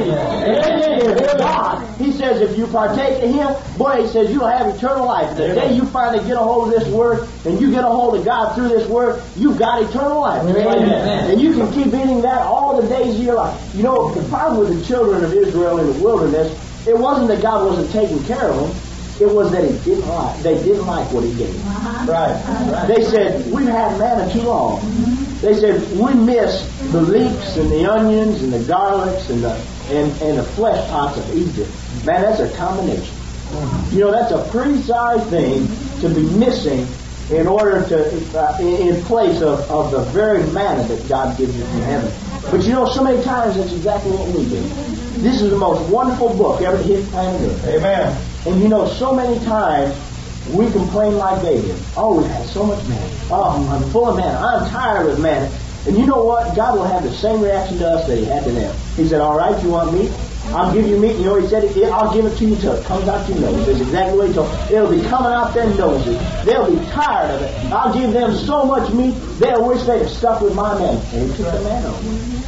this meeting. God, He says, if you partake of Him, boy, He says you'll have eternal life. The day you finally get a hold of this Word and you get a hold of God through this Word, you've got eternal life. Amen. And you can keep eating that all the days of your life. You know, the problem with the children of Israel in the wilderness, it wasn't that God wasn't taking care of them. It was that He didn't like. They didn't like what He gave. Uh-huh. Right. right. They said, we've had manna too long. Mm-hmm. They said, we miss the leeks and the onions and the garlics and the and, and the flesh pots of Egypt. Man, that's a combination. Mm-hmm. You know, that's a pretty sorry thing to be missing in order to, uh, in, in place of, of the very manna that God gives you from heaven. But you know, so many times that's exactly what we do. This is the most wonderful book ever to hit planet Earth. Amen. And you know, so many times we complain like they did. Oh, we've had so much manna. Oh, I'm full of manna. I'm tired of manna. And you know what? God will have the same reaction to us that He had to them. He said, all right, you want meat? I'll give you meat. You know, He said, I'll give it to you till it comes out your nose. That's exactly what He told them. It'll be coming out their noses. They'll be tired of it. I'll give them so much meat, they'll wish they'd have stuck with my manna. And He took the manna away.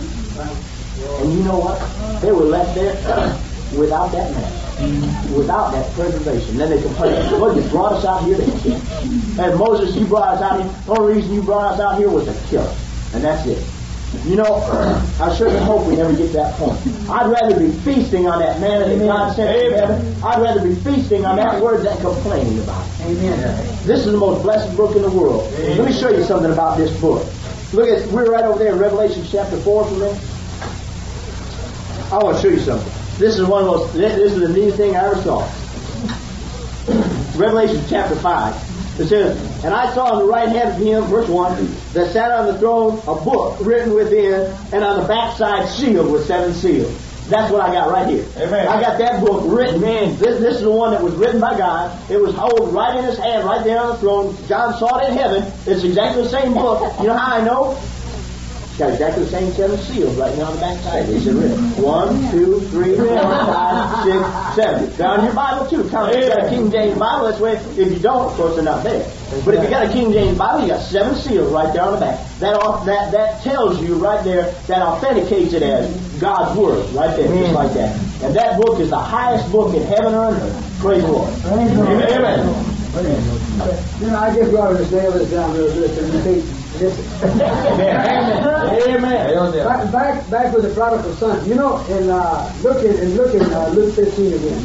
And you know what? They were left there without that manna, without that preservation. Then they complained, well, you brought us out here to kill. And Moses, you brought us out here. The only reason you brought us out here was to kill us. And that's it. You know, I certainly hope we never get to that point. I'd rather be feasting on that manna that God sent from heaven. I'd rather be feasting on that word than complaining about it. Amen. This is the most blessed book in the world. Let me show you something about this book. Look at, we're right over there in Revelation chapter four for a minute. I want to show you something. This is one of those, this is the neatest thing I ever saw. Revelation chapter five. It says, and I saw on the right hand of him, verse one, that sat on the throne a book written within, and on the backside sealed with seven seals. That's what I got right here. Amen. I got that book written. This, this is the one that was written by God. It was held right in his hand, right there on the throne. John saw it in heaven. It's exactly the same book. You know how I know? It's got exactly the same seven seals right now on the backside. It's written. One, two, three, four, five, six, seven. They're on your Bible too. Count it. If you got a King James Bible, that's way. If you don't, of course, they're not there. But if you got a King James Bible, you got seven seals right there on the back. That that that tells you right there, that authenticates it as God's Word right there, just like that. And that book is the highest book in heaven or on earth. Praise the Lord. Amen. Amen. You know, I guess we ought to just nail this down real good and repeat. Listen. Amen. Amen. Back, back, back with the prodigal son. You know, in uh, look at and look at uh, Luke fifteen again,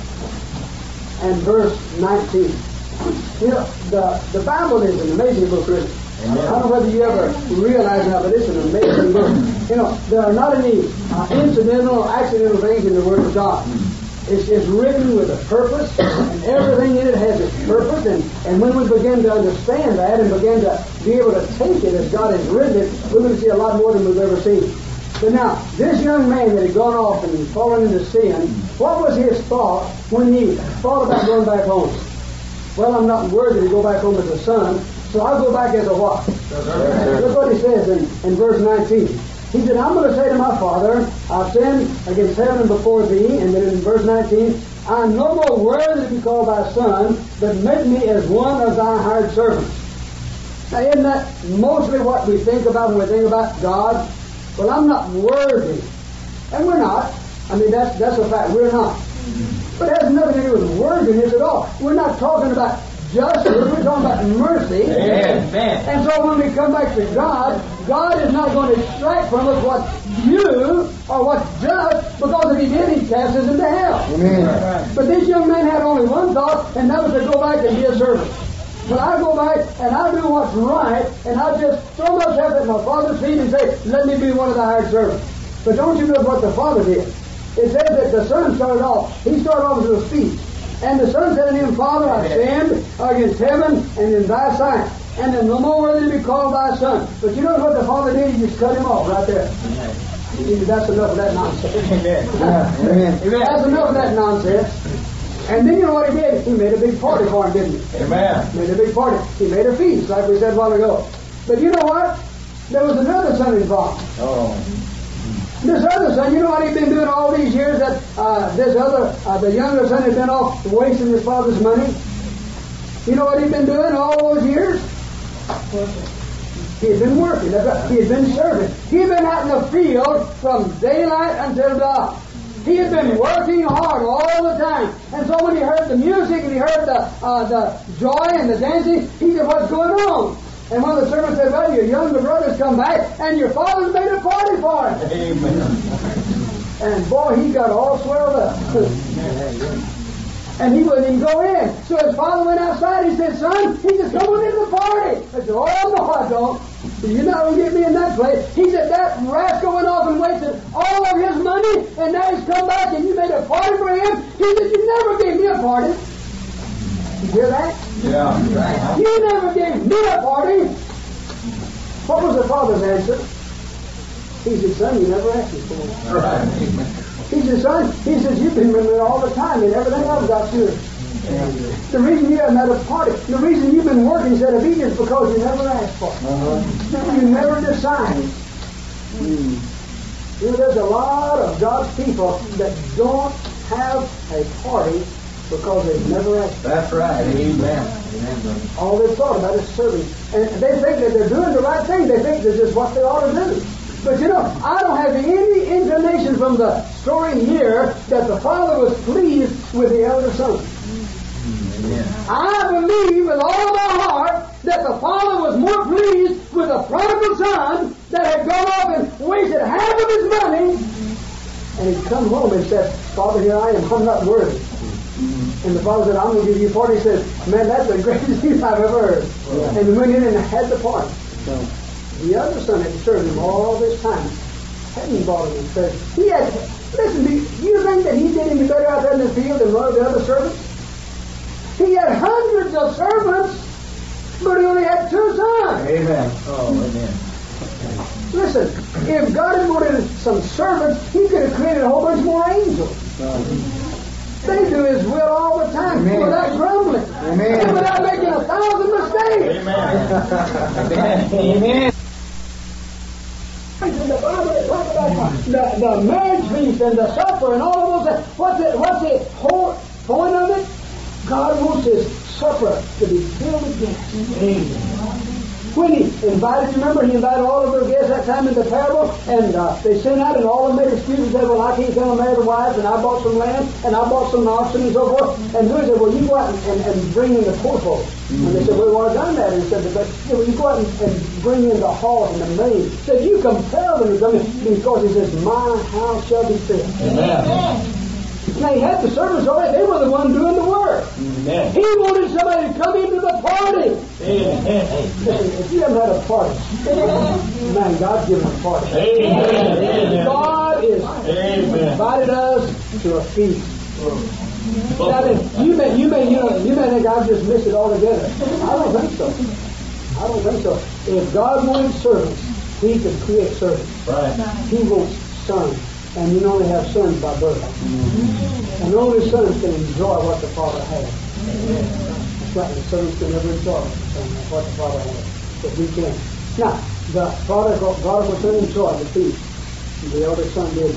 and verse nineteen. You know, the the Bible is an amazing book, really. Amen. I don't know whether you ever realize that, but it's an amazing book. You know, there are not any uh, incidental or accidental things in the Word of God. It's, it's written with a purpose, and everything in it has its purpose. And, and when we begin to understand that and begin to be able to take it as God has written it, we're going to see a lot more than we've ever seen. But now, this young man that had gone off and fallen into sin, what was his thought when he thought about going back home? Well, I'm not worthy to go back home as a son, so I'll go back as a what? Look what he says in, in verse nineteen. He said, I'm going to say to my father, I've sinned against heaven and before thee. And then in verse nineteen, I'm no more worthy to be called thy son, but make me as one of thy hired servants. Now, isn't that mostly what we think about when we think about God? Well, I'm not worthy. And we're not. I mean, that's, that's a fact. We're not. But it has nothing to do with worthiness at all. We're not talking about justice. We're talking about mercy. Amen. And so when we come back to God, God is not going to extract from us what's due or what's just, because if He did, He'd cast us into hell. Amen. But this young man had only one thought, and that was to go back and be a servant. When I go back and I do what's right, and I just throw myself at my father's feet and say, let me be one of the hired servants. But don't you know what the father did? It says that the son started off. He started off with a speech. And the son said to him, Father, I sinned against heaven and in thy sight, and am no more worthy to be called thy son. But you know what the father did? He just cut him off right there. He said, that's enough of that nonsense. Amen. Amen. That's enough of that nonsense. And then you know what he did? He made a big party for him, didn't he? Amen. Made a big party. He made a feast, like we said a while ago. But you know what? There was another son involved. Oh. This other son, you know what he'd been doing all these years that uh, this other, uh, the younger son had been off wasting his father's money? You know what he'd been doing all those years? He had been working. He had been serving. He had been out in the field from daylight until dark. He had been working hard all the time. And so when he heard the music and he heard the, uh, the joy and the dancing, he said, what's going on? And one of the servants said, well, your younger brother's come back, and your father's made a party for him. Amen. And boy, he got all swelled up. And he wouldn't even go in. So his father went outside. He said, son, he said, come on into the party. I said, oh, no, I don't. You're not going to get me in that place. He said, that rascal went off and wasted all of his money, and now he's come back, and you made a party for him. He said, you never gave me a party. You hear that? Yeah. You never gave me a party. What was the father's answer? He said, son, you never asked me for it. Right. He said, son, he says, you've been with me all the time, and everything else got you. The reason you haven't had a party, the reason you've been working instead of eating is because you never asked for it. Uh-huh. You never decided. Mm. You know, there's a lot of God's people that don't have a party because they've never asked for it. That's right. Amen. Amen. All they've thought about is serving. And they think that they're doing the right thing. They think this is what they ought to do. But you know, I don't have any inclination from the story here that the father was pleased with the elder son. Amen. I believe with all of my heart that that the father was more pleased with the prodigal son that had gone off and wasted half of his money, and he'd come home and said, Father, here I am, I'm not worthy. And the father said, I'm going to give you forty. He said, man, that's the greatest news I've ever heard. Yeah. And he went in and had the party. Yeah. The other son had served him all this time. Hadn't bought him in treasure. He had, listen, do you think that he did any better out there in the field than one of the other servants? He had hundreds of servants, but he only had two sons. Amen. Oh, amen. Listen, if God had wanted some servants, he could have created a whole bunch more angels. They do His will all the time, Amen. Without grumbling, Amen. And without making a thousand mistakes. Amen. Amen. The Bible talks about the, the marriage feast and the supper and all of those. What's it? What's the whole point of it? God wants His supper to be filled with guests. Amen. When He invited, you remember, He invited all of their guests that time in the parable, and uh, they sent out, and all of them made excuses. Said, well, I can't tell them marry the wives, and I bought some land, and I bought some oxen, and so forth. And who said, well, you go out and, and, and bring in the poor folks. Mm-hmm. And they said, well, we've already done that. And he said, but yeah, well, you go out and, and bring in the hog and the maid. He said, you compel them to come in, because He says, my house shall be filled. Amen. Now, He had the servants already. They were the ones doing the work. Amen. He wanted somebody to come into the party. Amen. Listen, if you haven't had a party, man, God's given a party. Amen. God is Amen. Invited us to a feast. Now, then, you may, you may, you know, you may think I've just missed it altogether. I don't think so. I don't think so. If God wanted servants, He could create servants. Right. He wants sons. And you only have sons by birth. Mm-hmm. And only sons can enjoy what the Father has. That's right. The sons can never enjoy what the Father has. But we can. Now, the prodigal, prodigal son enjoyed the feast. The elder son didn't.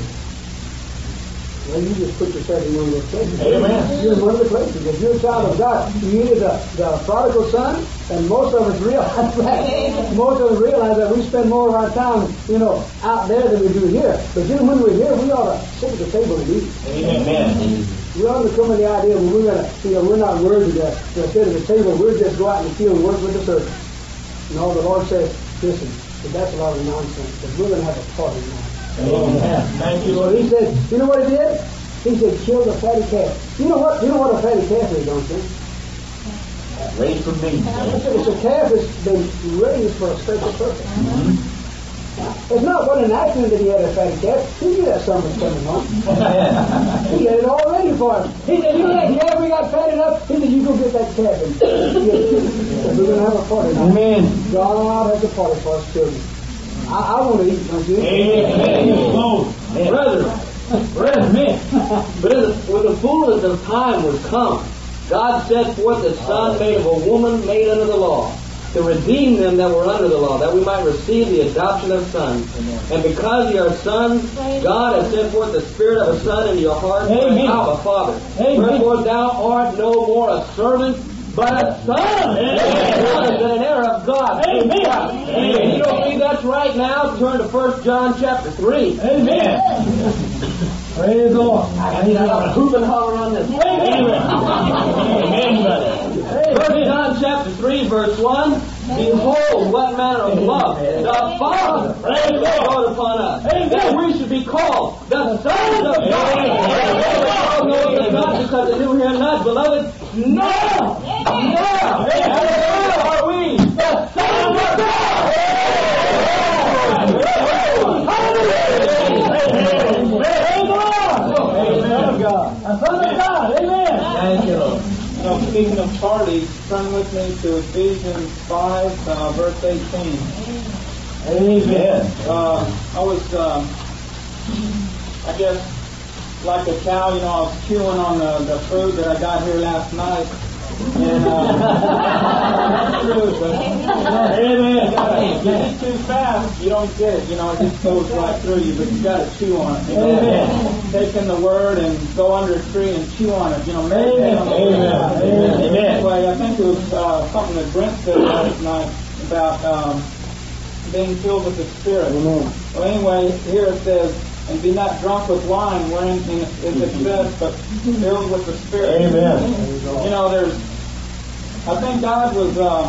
Well, you just put yourself in one of those places. Amen. You're in one of the places. If you're a child of God, you either the, the prodigal son, and most of us realize that. Most of us realize that we spend more of our time, you know, out there than we do here. But then when we're here, we ought to sit at the table and eat. Amen. We ought to come with the idea when we're gonna, you know, we're not worthy to, to sit at the table. We'll just go out in the field and work with the servants. You know, the Lord says, listen, but that's a lot of nonsense. Because we're going to have a party now. Amen. Thank you, Lord. He said, you know what He did? He said, kill the fatty calf. You know what? You know what a fatty calf is, don't you? Raised from me. It's a calf that's been raised for a special purpose. Mm-hmm. It's not what an accident that he had a fatty calf. He knew that something was coming home. He had it all ready for him. He said, you know that calf we got fatted up? He said, you go get that calf and get it. We're going to have a party now. Amen. God has a party for us children. I, I want to eat, don't you? Amen. Amen. Brother, brother, man. But when the fullness of time was come, God set forth the Son made of a woman made under the law, to redeem them that were under the law, that we might receive the adoption of sons. Amen. And because ye are sons, God has sent forth the Spirit of a Son into your heart, crying, Abba, Father. Amen. Wherefore thou art no more a servant, but a son. Amen. And an heir of God. Amen. Amen. You don't think that's right now? Turn to First John chapter three. Amen. Praise the Lord. I need a hoop and holler on this. Amen. Amen. First John chapter three, verse one. Behold, what manner of love the Father has bestowed upon us, that we should be called the sons of God. No, not because they knew Him not, beloved. Now, now, are we the sons of God? A son of God. Amen. Thank you, Lord. Now, speaking of parties, turn with me to Ephesians five, uh, verse eighteen. Amen. Uh, I was, uh, I guess, like a cow, you know, I was chewing on the, the food that I got here last night. And, uh, that's true, but, amen. You eat too fast, you don't get it, you know, it just goes right through you, but you got to chew on it. You know? Amen. Take in the Word and go under a tree and chew on it, you know, meditate on it. Amen. Amen. Anyway, I think it was uh, something that Brent said last night about um, being filled with the Spirit. Amen. Well, anyway, here it says, and be not drunk with wine, wherein is excess, but filled with the Spirit. Amen. You know, there's, I think God was, um,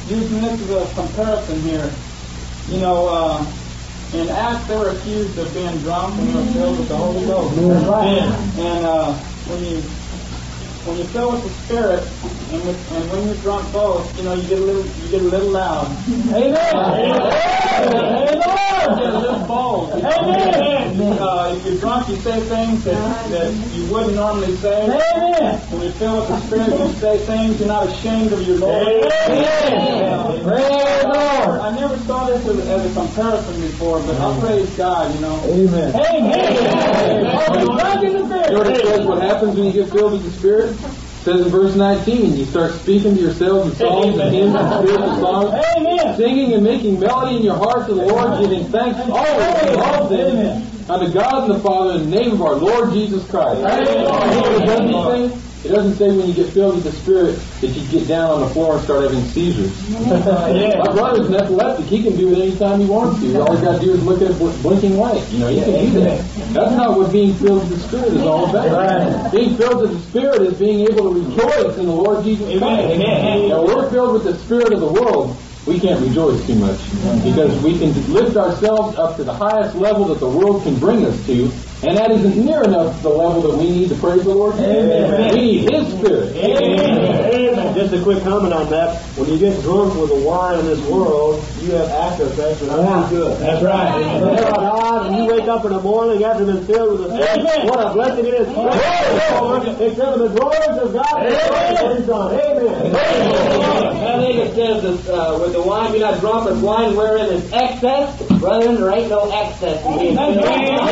using this as a comparison here. You know, uh, in Acts they were accused of being drunk and they were filled with the Holy Ghost. And, and uh, when you when you fill with the Spirit and, with, and when you're drunk both, you know, you get a little you get a little loud. Amen. Amen. Amen. You get a little bold. Amen. Uh, if you're drunk, you say things that, that you wouldn't normally say. Amen. When you fill with the Spirit, you say things you're not ashamed of your Lord. Amen. Praise Lord. I never saw this as, as a comparison before, but I praise God, you know. Amen. Amen. You know what it says what happens when you get filled with the Spirit? It says in verse nineteen, you start speaking to yourselves in songs and hymns and spiritual songs, Amen. Singing and making melody in your heart to the Lord, giving thanks always in all things unto God and the Father in the name of our Lord Jesus Christ. Amen. You know what it doesn't say? It doesn't say when you get filled with the Spirit that you get down on the floor and start having seizures. Yeah. My brother's an epileptic. He can do it any time he wants to. All he's got to do is look at a blinking light. You know, you can do that. That's not what being filled with the Spirit is all about. Right. Being filled with the Spirit is being able to rejoice in the Lord Jesus Christ. Amen. Now, we're filled with the Spirit of the world. We can't rejoice too much because we can lift ourselves up to the highest level that the world can bring us to, and that isn't near enough the level that we need to praise the Lord. Amen. We need His Spirit. Amen. Amen. Just a quick comment on that. When you get drunk with the wine in this world, you have access to yeah. good. That's right. Amen. God, and you wake up in the morning after being filled with the Spirit. What a blessing it is. Except the drawers of God. Amen. Amen. I think it says that uh, with the wine, you're not drunk with wine wherein is excess. Brethren, there ain't no excess in being filled.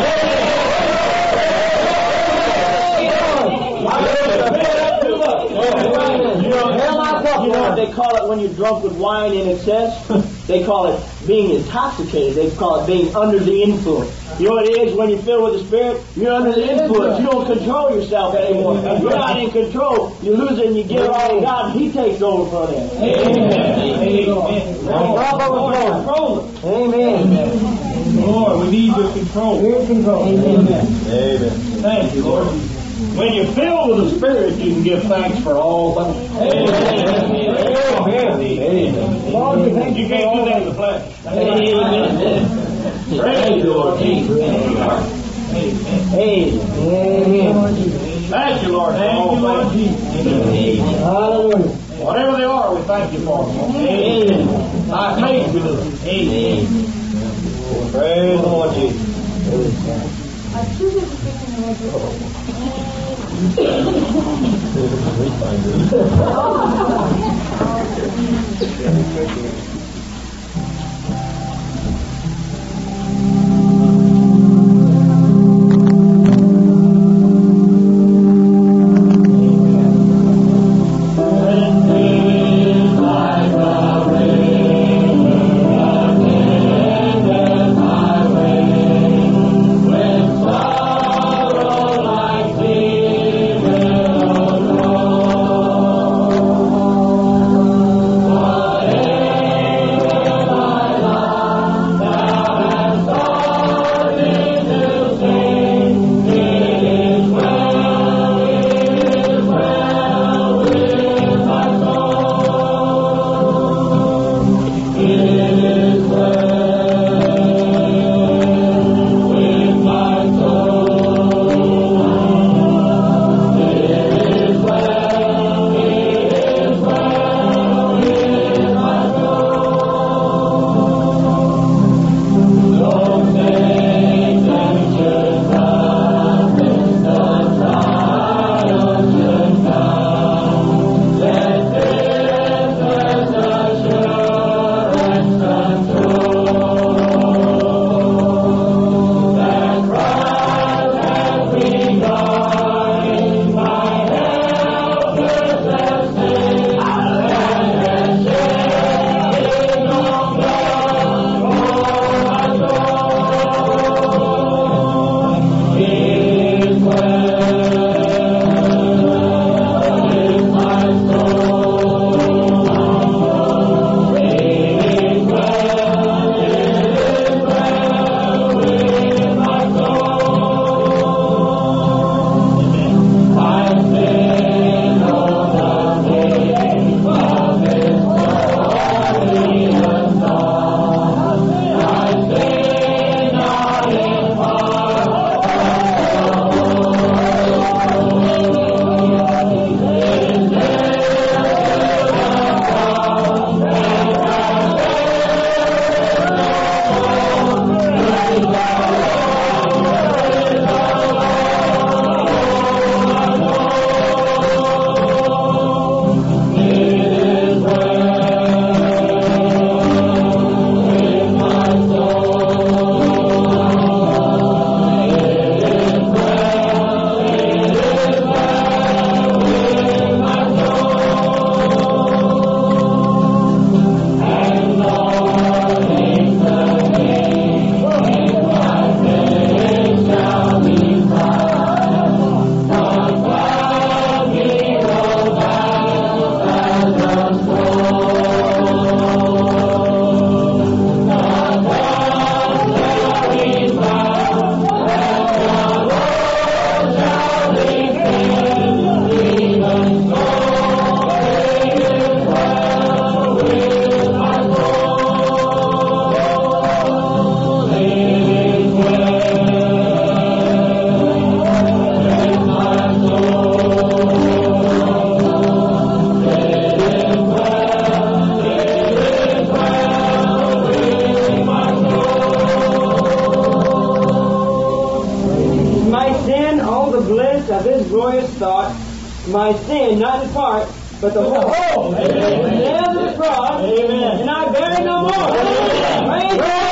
You know, you know what they call it when you're drunk with wine in excess? They call it being intoxicated. They call it being under the influence. You know what it is when you're filled with the Spirit? You're under the influence. You don't control yourself anymore. You're not in control. You lose it and you give it all to God and He takes over from it. Amen. Amen. Amen. Lord, we need your control. Your control. Amen. Amen. Thank you, Lord. When you're filled with the Spirit, you can give thanks for all things. Amen. Amen. Lord, you can't do that in the flesh. Amen. Praise the Lord Jesus. Amen. Amen. Thank you, Lord. Thank you, Lord Jesus. Hallelujah. Whatever they are, we thank you for them. Amen. By faith we do it. Amen. Praise the Lord Jesus. my sin, not in part, but the whole. Amen. The nails of the cross. Amen. And I bear it no more. Amen. Praise God.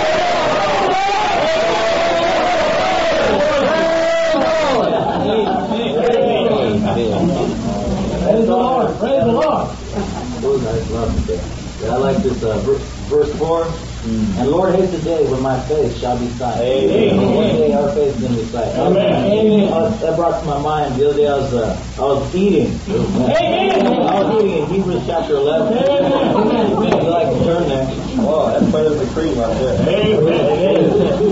Praise the Lord. Praise the Lord. Oh, nice love today. I like this uh, verse four. Mm. And Lord, haste the day when my face shall be sight. Amen. One day our face is going to be sight. Amen. Amen. Uh, that brought to my mind the other day I was uh, I was eating. Amen. I was eating in Hebrews chapter eleven. Amen. Would you like to turn there? Oh, that's part of the cream right there. Amen.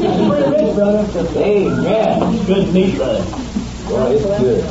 Amen. It's good meat, brother. Well, it's good.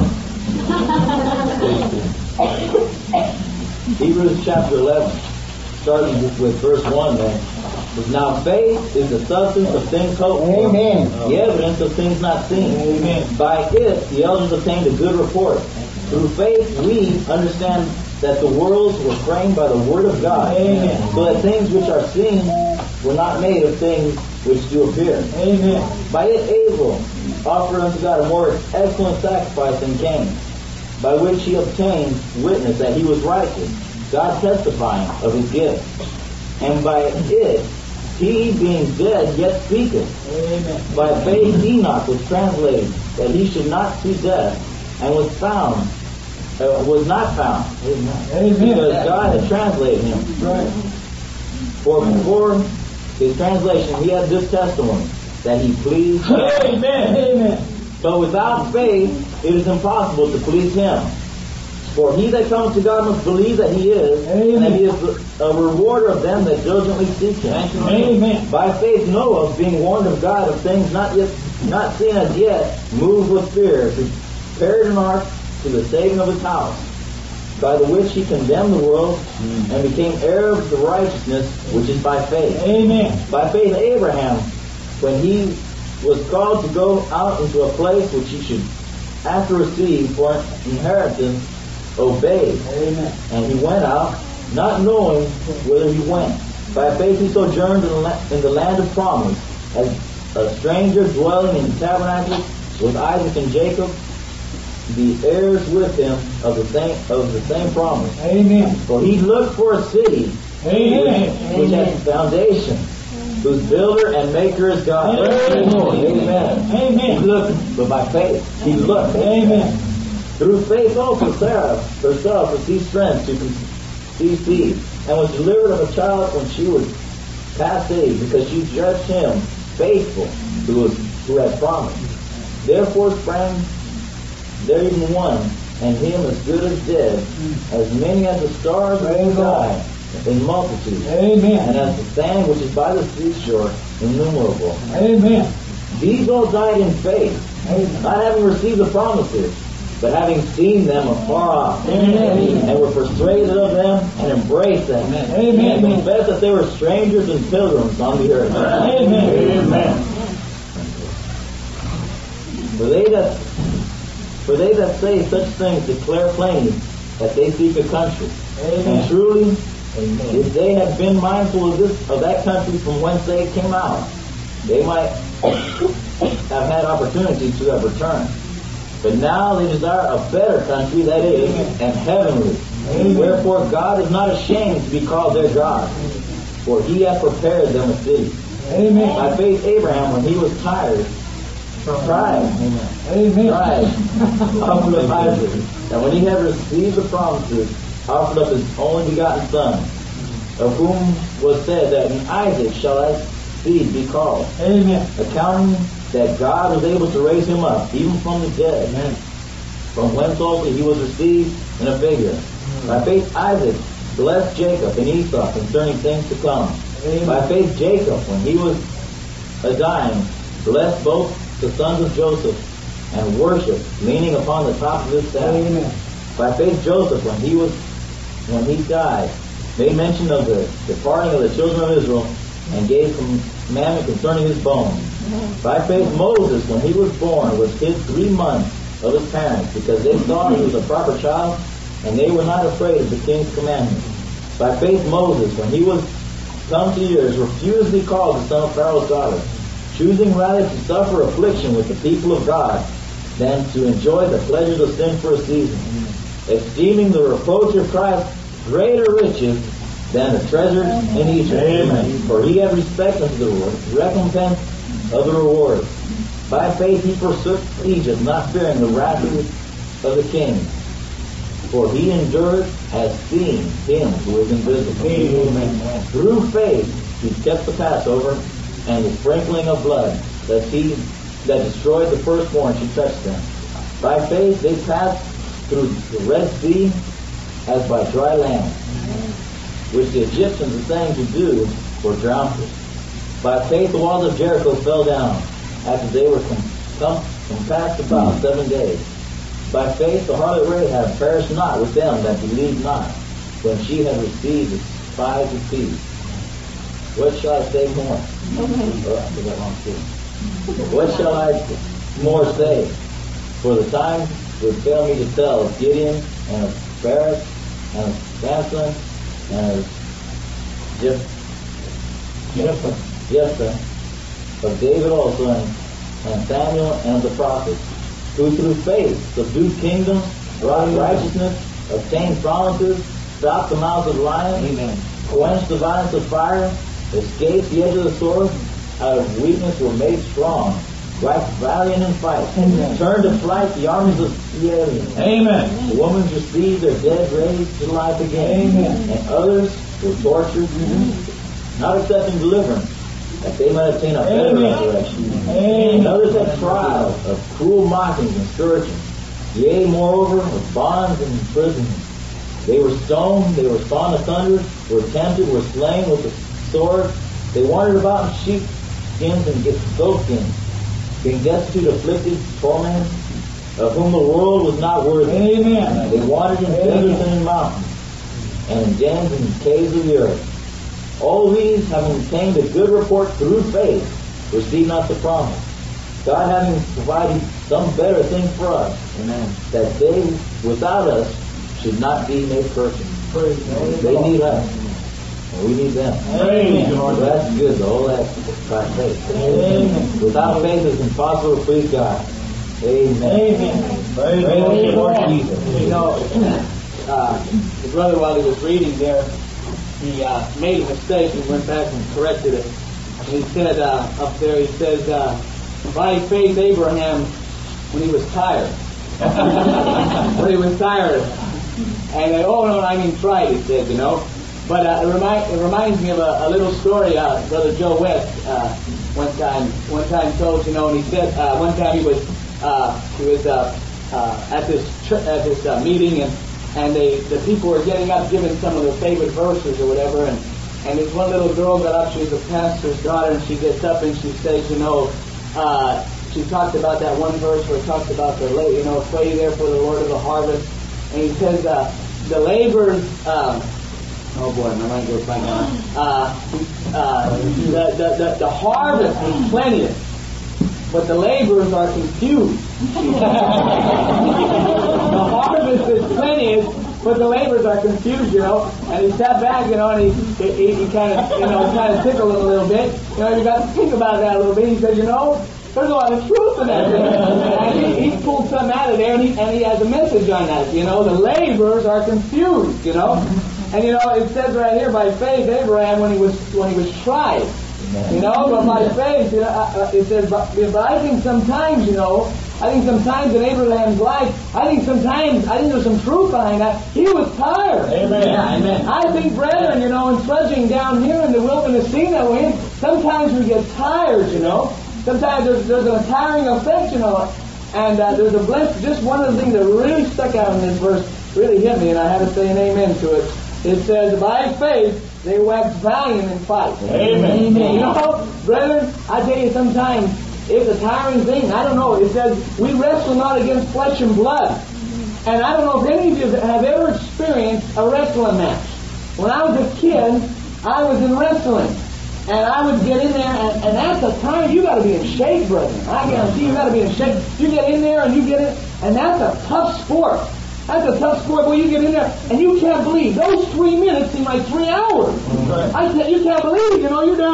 Hebrews chapter eleven, starting with verse one there. Now faith is the substance of things hoped for, Amen. the evidence of things not seen. Amen. By it the elders obtained a good report. Through faith we understand that the worlds were framed by the word of God, Amen. so that things which are seen were not made of things which do appear. Amen. By it Abel offered unto God a more excellent sacrifice than Cain, by which he obtained witness that he was righteous, God testifying of his gift. And by it he, being dead, yet speaketh. Amen. By faith Enoch was translated, that he should not see death, and was found, uh, was not found. Amen. Because God had translated him. Right. For before his translation he had this testimony, that he pleased God. Amen. Amen. But without faith it is impossible to please him. For he that comes to God must believe that he is, Amen. and that he is a rewarder of them that diligently seek him. Amen. By faith Noah, being warned of God of things not yet not seen as yet, moved with fear, prepared an ark to the saving of his house, by the which he condemned the world, and became heir of the righteousness which is by faith. Amen. By faith Abraham, when he was called to go out into a place which he should after receive for an inheritance, obeyed. Amen. And he went out, not knowing whither he went. By faith he sojourned in the, la- in the land of promise, as a stranger dwelling in tabernacles with Isaac and Jacob, the heirs with him of the same of the same promise. Amen. For he looked for a city Amen. which, which has foundation, whose builder and maker is God. Amen. Amen. Amen. He looked, but by faith he looked. Amen. Through faith also Sarah herself received strength to conceive seed, and was delivered of a child when she was past age, because she judged him faithful who was who had promised. Therefore sprang there even one, and him as good as dead, as many as the stars of the sky in multitude, Amen. and as the sand which is by the seashore innumerable. Amen. These all died in faith, Amen. not having received the promises, but having seen them afar off, Amen. and were persuaded of them, and embraced them, Amen. and confessed that they were strangers and pilgrims on the earth. Amen. Amen. For they that for they that say such things declare plainly that they seek a country. Amen. And truly, if they had been mindful of this of that country from whence they came out, they might have had opportunity to have returned. But now they desire a better country, that is, and heavenly. Amen. Wherefore God is not ashamed to be called their God, for he hath prepared them a city. Amen. By faith Abraham, when he was tired, tried, Amen. tried, offered up Isaac, and when he had received the promises, offered up his only begotten son, of whom was said that in Isaac shall thy seed be called. Amen. Accounting that God was able to raise him up, even from the dead, Amen. from whence also he was received in a figure. Mm. By faith Isaac blessed Jacob and Esau concerning things to come. Amen. By faith Jacob, when he was a dying, blessed both the sons of Joseph, and worshipped, leaning upon the top of his staff. Amen. By faith Joseph, when he was when he died, made mention of the departing of the children of Israel, and gave commandment concerning his bones. By faith Moses, when he was born, was hid three months of his parents, because they saw he was a proper child, and they were not afraid of the king's commandment. By faith Moses, when he was come to years, refused to be called the son of Pharaoh's daughter, choosing rather to suffer affliction with the people of God, than to enjoy the pleasures of sin for a season, esteeming the reproach of Christ greater riches than the treasures in Egypt. Amen. For he had respect unto the recompense of the reward. By faith he forsook Egypt, not fearing the wrath of the king. For he endured as seeing him who is invisible. Amen. Through faith he kept the Passover and the sprinkling of blood, that he that destroyed the firstborn should touch them. By faith they passed through the Red Sea as by dry land, which the Egyptians were saying to do were drowned. By faith the walls of Jericho fell down after they were com- com- compassed about seven days. By faith the harlot Rahab perished not with them that believed not, when she had received the spies of peace. What shall I say more? Oh, I forgot wrong too. What shall I more say? For the time would fail me to tell of Gideon and of Barak and of Samson and of Jephthah, Jephthah, of David also, and, and Samuel and of the prophets, who through faith subdued kingdoms, wrought righteousness, obtained promises, stopped the mouths of lions, Amen. Quenched the violence of fire, escaped the edge of the sword, out of weakness were made strong, waxed valiant in fight, Amen. Turned to flight the armies of the aliens. Amen. The women received their dead raised to life again, Amen. And others were tortured, mm-hmm. not accepting deliverance, that they might obtain a better Amen. Resurrection. Amen. And others had trials of cruel mockings and scourgings, yea, moreover, of bonds and imprisonment. They were stoned, they were sawn asunder, were tempted, were slain with the sword. They wandered about in sheep skins and goat skins, being destitute, afflicted, tormented, of whom the world was not worthy. Amen. They wandered in deserts and in mountains, and in dens and caves of the earth. All these, having obtained a good report through faith, received not the promise, God having provided some better thing for us, Amen. That they without us should not be made perfect. They need us. And we need them. Amen. So that's good. The whole that's by faith. Amen. Without faith it's impossible to please God. Amen. Amen. Praise the Lord Jesus. You know, uh, the brother, while he was reading there, he uh, made a mistake and went back and corrected it. And he said uh, up there, he says, uh, by faith Abraham, when he was tired. when he was tired. And uh, oh no, I mean tried, he said, you know. But uh, it, remind, it reminds me of a, a little story. Uh, Brother Joe West uh, one time one time told, you know, and he said uh, one time he was uh, he was uh, uh, at this ch- at this uh, meeting, and and they the people were getting up, giving some of their favorite verses or whatever, and and this one little girl got up. She was a pastor's daughter, and she gets up and she says, you know, uh, she talked about that one verse where it talks about the la- you know, pray there for the Lord of the harvest, and he says uh, the laborers. Um, Oh boy, my mind goes blank now. Uh, uh, the, the, the, the harvest is plenteous, but the laborers are confused. The harvest is plenteous, but the laborers are confused, you know. And he sat back, you know, and he he, he kind of, you know, kind of tickled a little bit. You know, you got to think about that a little bit. He said, you know, there's a lot of truth in that. And he, he pulled some out of there, and he, and he has a message on that. You know, the laborers are confused, you know. And you know, it says right here, by faith, Abraham, when he was when he was tried, Amen. You know, but by faith, you know, uh, it says, but, but I think sometimes, you know, I think sometimes in Abraham's life, I think sometimes, I think there's some truth behind that. He was tired. Amen. Yeah, amen. I think, brethren, you know, in trudging down here in the wilderness, seeing that way, sometimes we get tired, you know. Sometimes there's, there's a tiring effect, you know. And uh, there's a blessing. Just one of the things that really stuck out in this verse really hit me, and I had to say an amen to it. It says, by faith, they wax valiant in fight. Amen. Amen. You know, brethren, I tell you, sometimes it's a tiring thing. I don't know. It says, we wrestle not against flesh and blood. And I don't know if any of you have ever experienced a wrestling match. When I was a kid, I was in wrestling. And I would get in there, and, and at the time, you got to be in shape, brethren. I guarantee you got to be in shape. You get in there, and you get it, and that's a tough sport. That's a tough sport. Boy, you get in there, and you can't believe those three minutes seem like three hours. Right. I said, you can't believe, you know, you're down there wrestling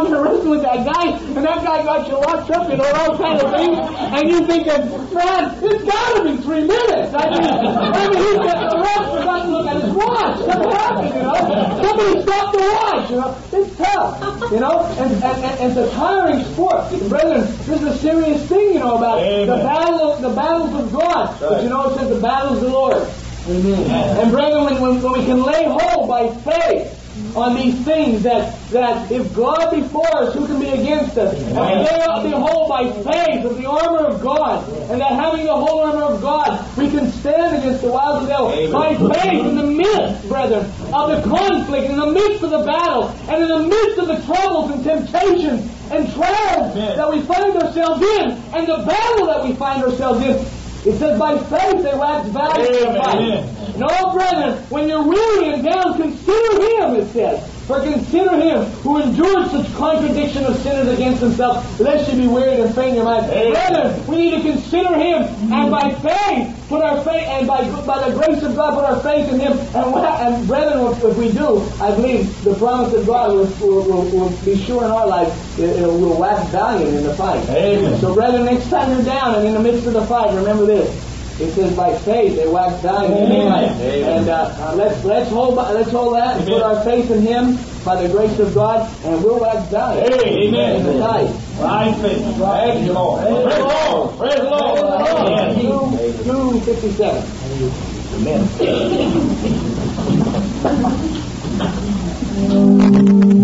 flirting with that guy, and that guy got you locked up, you know, all kind of things, and you're thinking, man, it's got to be three minutes. I mean, I mean, he's got the rest forgot to look at his watch. Something happened, you know. Somebody stopped the watch, you know. It's tough, you know, and, and, and, and it's a tiring sport. Brethren, this is a serious thing, you know, about Amen. the battle, the battles of God. Right. But you know, it says the battles of the Lord. Amen. And brethren, when, when, when we can lay hold by faith on these things, that, that if God be for us, who can be against us? And we lay hold by faith of the armor of God, and that having the whole armor of God, we can stand against the wiles of the devil by faith in the midst, brethren, of the conflict, in the midst of the battle, and in the midst of the troubles and temptations and trials that we find ourselves in, and the battle that we find ourselves in. It says, by faith they wax valiant in the fight. No, brethren, when you're weary and down, consider Him, it says. For consider Him who endured such contradiction of sinners against Himself, lest you be wearied and faint in your mind. Brethren, we need to consider Him, and by faith, put our faith, and by, by the grace of God, put our faith in Him. And, and brethren, if we do, I believe the promise of God will, will, will, will be sure in our life. It, it will wax valiant in the fight. Amen. So, brethren, next time you're down and in the midst of the fight, remember this. It says, by faith they wax valiant in the fight. And uh, let's let's hold let's hold that and put our faith in Him by the grace of God, and we'll wax valiant in the fight. By faith. Praise the Lord. Praise the Lord. Praise the Lord. two fifty-seven. Amen.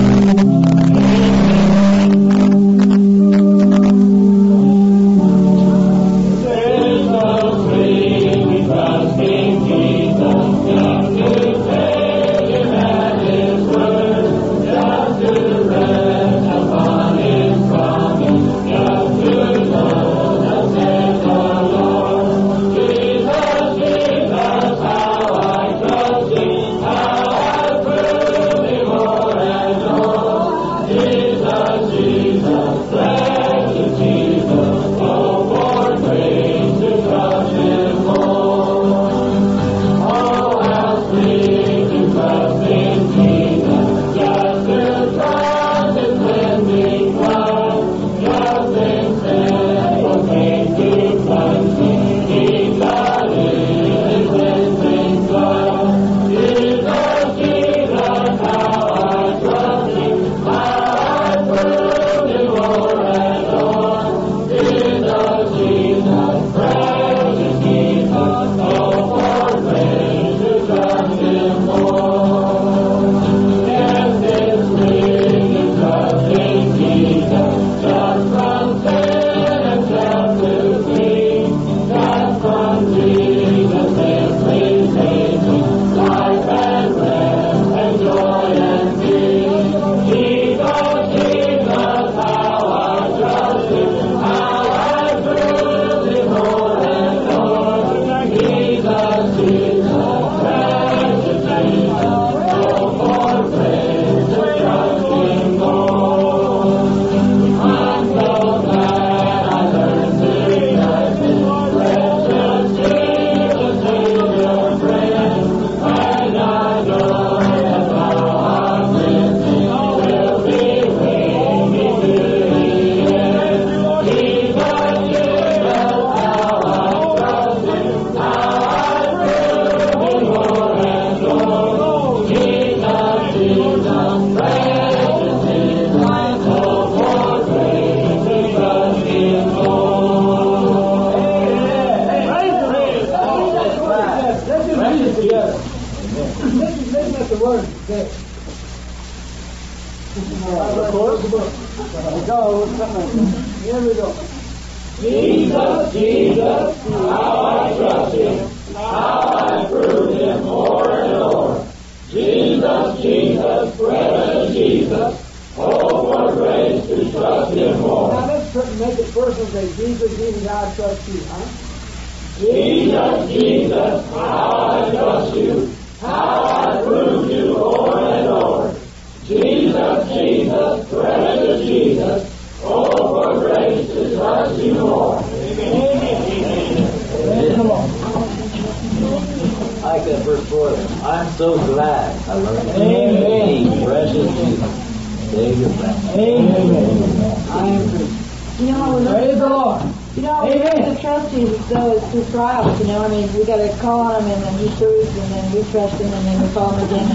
Jesus, Jesus, how I trust Him, how I prove Him more and more. Jesus, Jesus, precious Jesus, oh, for grace to trust Him more. Now let's make it personal. Say, Jesus, Jesus, I trust You, huh? Jesus, Jesus, how I trust You, how I prove You more and more. Jesus, Jesus, precious Jesus, oh, for grace to trust You more. I like that verse four. I'm so glad I learned to name precious Jesus. Save your friend. Amen. I am free. You know how we learn Praise the Lord. You know, we learn to trust Jesus, though, is through trials. You know, I mean, we got to call on Him, and then He proves, and then we trust Him, and then we call Him again.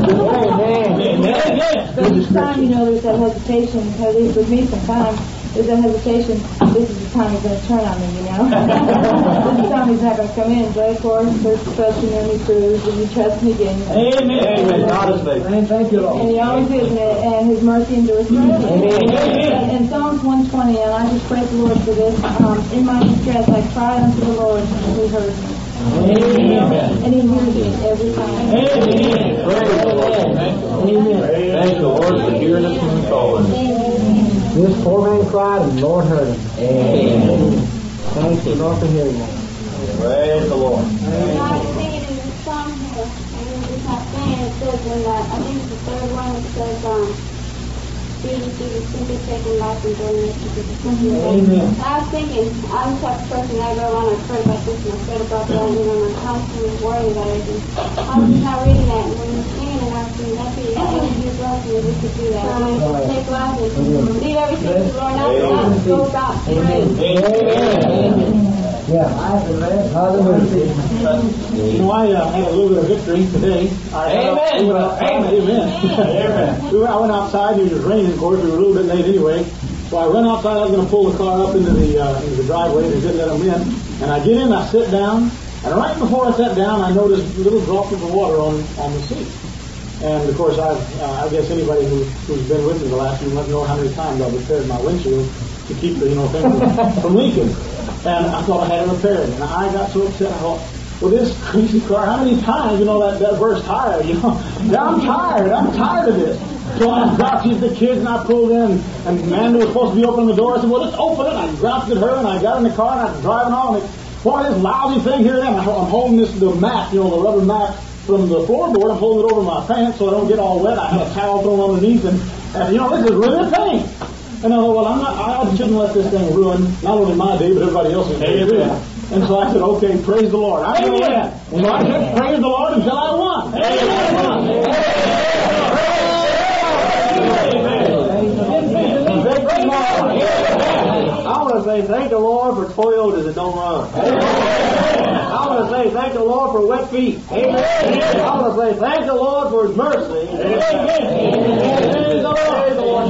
Amen. But each time, you know, there's that hesitation, at least with me sometimes, there's that hesitation, this is the time He's going to turn on me, you know? This is the time He's not going to come in. But of course, there's trusting Him, He proves, and you trust Him again. Amen. Amen. God is faithful. Thank you, Lord. And He always is, and, and His mercy endures forever. Amen. And Psalms one twenty, and I just praise the Lord for this. Um, in my distress, I cried unto the Lord, and He heard me. Amen. And He hears me every time. Amen. Praise the Lord. Amen. Thank the Lord for hearing us when we call Him. This poor man cried, and the Lord heard him. Amen. Thank you, Lord, for hearing us. Praise the Lord. I was thinking in the song here, and it's not saying, it says in that, I think it's the third one, it says, um, Jesus, Jesus, simply taking life and joining it to the simply. Amen. I was thinking, I'm the type of person, I go around and pray about this, and I pray about that, and I'm constantly worrying about everything. I was not reading that, and when you're singing and I was saying, that's what you're blessing, we could do that. I take life and leave everything to the Lord, not go about. Amen. Yeah. Hallelujah. You know, I uh, had a little bit of victory today. I, Amen. Uh, we went outside, amen. Amen. we went, I went outside, and it was raining, of course. We were a little bit late anyway. So I run outside. I was going to pull the car up into the uh, into the driveway. They didn't let them in. And I get in, I sit down, and right before I sat down, I noticed little drops of water on, on the seat. And, of course, I've, uh, I guess anybody who, who's been with me the last few months know how many times I've repaired my windshield to keep the, you know, thing from, from leaking. And I thought I had it repaired. And I got so upset, I thought, well, this crazy car, how many times, you know, that, that burst tire, you know? Yeah, I'm tired. I'm tired of this. So I grafted the kids, and I pulled in, and Amanda was supposed to be opening the door. I said, well, let's open it. I grafted her, and I got in the car, and I was driving on. And boy, this lousy thing here, and I'm holding this, the mat, you know, the rubber mat from the floorboard. I'm holding it over my pants so I don't get all wet. I had a towel thrown underneath, and, and you know, this is really a pain. And I thought, well, I'm not, I shouldn't let this thing ruin not only my day, but everybody else's day too. And so I said, okay, praise the Lord. I know that. And so I said, praise the Lord until I won. I want to say thank the Lord for Toyotas that don't run. I want to say thank the Lord for wet feet. I want to say thank the Lord for His mercy. Praise the Lord.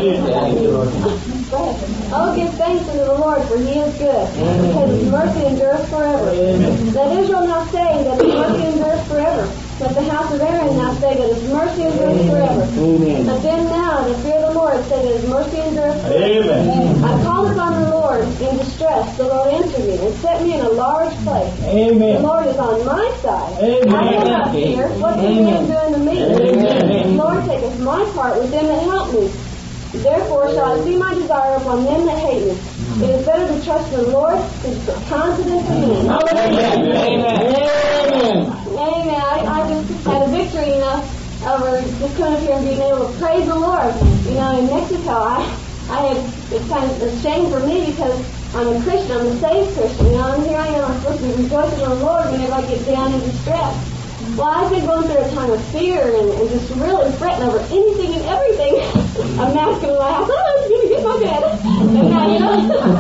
Oh, give thanks unto the Lord, for He is good, because His mercy endures forever. Let Israel now say that His mercy endures forever. Let the house of Aaron now say that His mercy endures forever. Amen. Let them now that fear the Lord say that His mercy endures forever. Amen. I called upon the Lord in distress. The Lord answered me and set me in a large place. Amen. The Lord is on my side. Amen. I will not fear. What can man do unto me? Amen. The Lord taketh my part with them that help me. Therefore shall I see my desire upon them that hate me. It is better to trust in the Lord than to put confidence in men. Amen. Amen. Amen. I, I just had a victory, you know, over just coming up here and being able to praise the Lord. You know, in Mexico, I, I had, it's kind of a shame for me because I'm a Christian, I'm a saved Christian, you know, and here I am, I'm supposed to be rejoicing in the Lord whenever I get down in distress. Well, I've been going through a time of fear and, and just really fretting over anything and everything. I'm asking in my house, oh, I'm going to get my bed. And now, you know,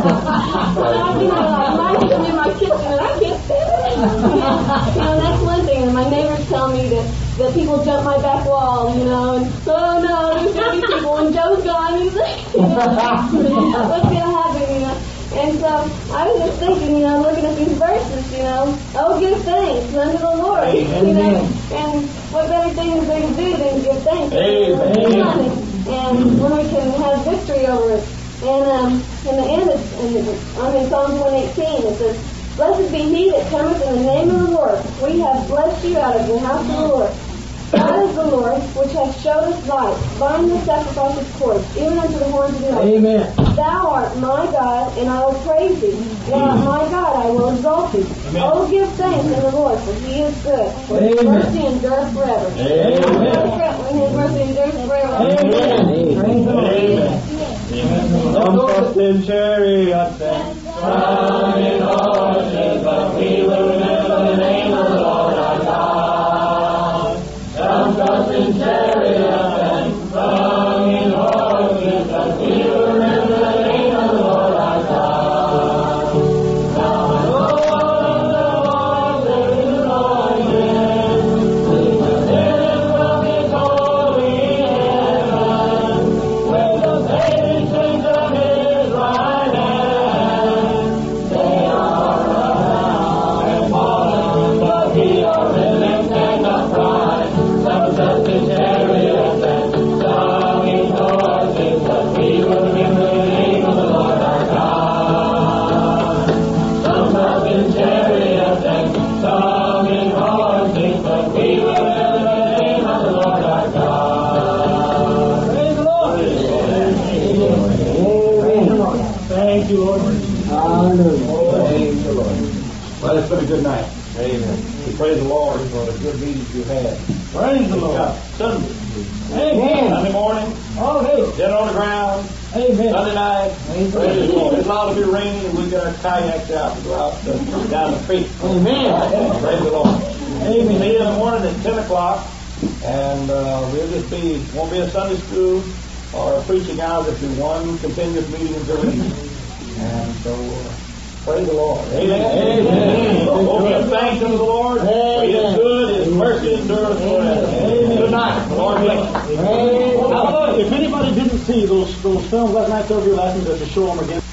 I've been like marching in my kitchen and I can't stand it. You know, that's one thing. And my neighbors tell me that, that people jump my back wall, you know, and, oh no, there's going to be people when Joe's gone. He's like, you know, what's going to happen, you know? And so I was just thinking, you know, looking at these verses, you know, oh, give thanks unto the Lord, Amen. You know, and what better thing is there to do than give thanks? Amen. And when we can have victory over it. And um, in the end, it's, in, I'm in Psalms one eighteen, it says, blessed be he that cometh in the name of the Lord. We have blessed you out of the house of the Lord. God is the Lord, which hath showed us light. Bind the sacrifice of cords, even unto the horns of the altar. Amen. Thou art my God, and I will praise thee. Thou art my God, I will exalt thee. Amen. Oh, give thanks unto the Lord, for He is good. For His mercy endureth forever. Amen. When His mercy endureth forever. Amen. Amen. Some trust in chariots and some in horses, but we will remember the name of the Lord our God. Some trust in chariots and some in horses. Thank you, Lord. Hallelujah. Praise the Lord. Well, it's been a good night. Amen. We praise the Lord for the good meetings you've had. Praise the Lord. Sunday. Amen. Sunday morning. Oh, hey. Dinner on the ground. Amen. Sunday night. Amen. Praise the Lord. It's allowed to be raining, and we get our kayaks out and go out uh, down the creek. Amen. Praise the Lord. Amen. Meet in the morning at ten o'clock, and uh, we'll just be, won't be a Sunday school or a preaching hour. Just be one continuous meeting until evening. And so, uh, praise the Lord. Amen. Amen. Oh, give thanks unto the Lord. For He is good. His mercy endures forever. Amen. Good night. The Lord bless you. If anybody didn't see those those films last night, they'll be last to show them again.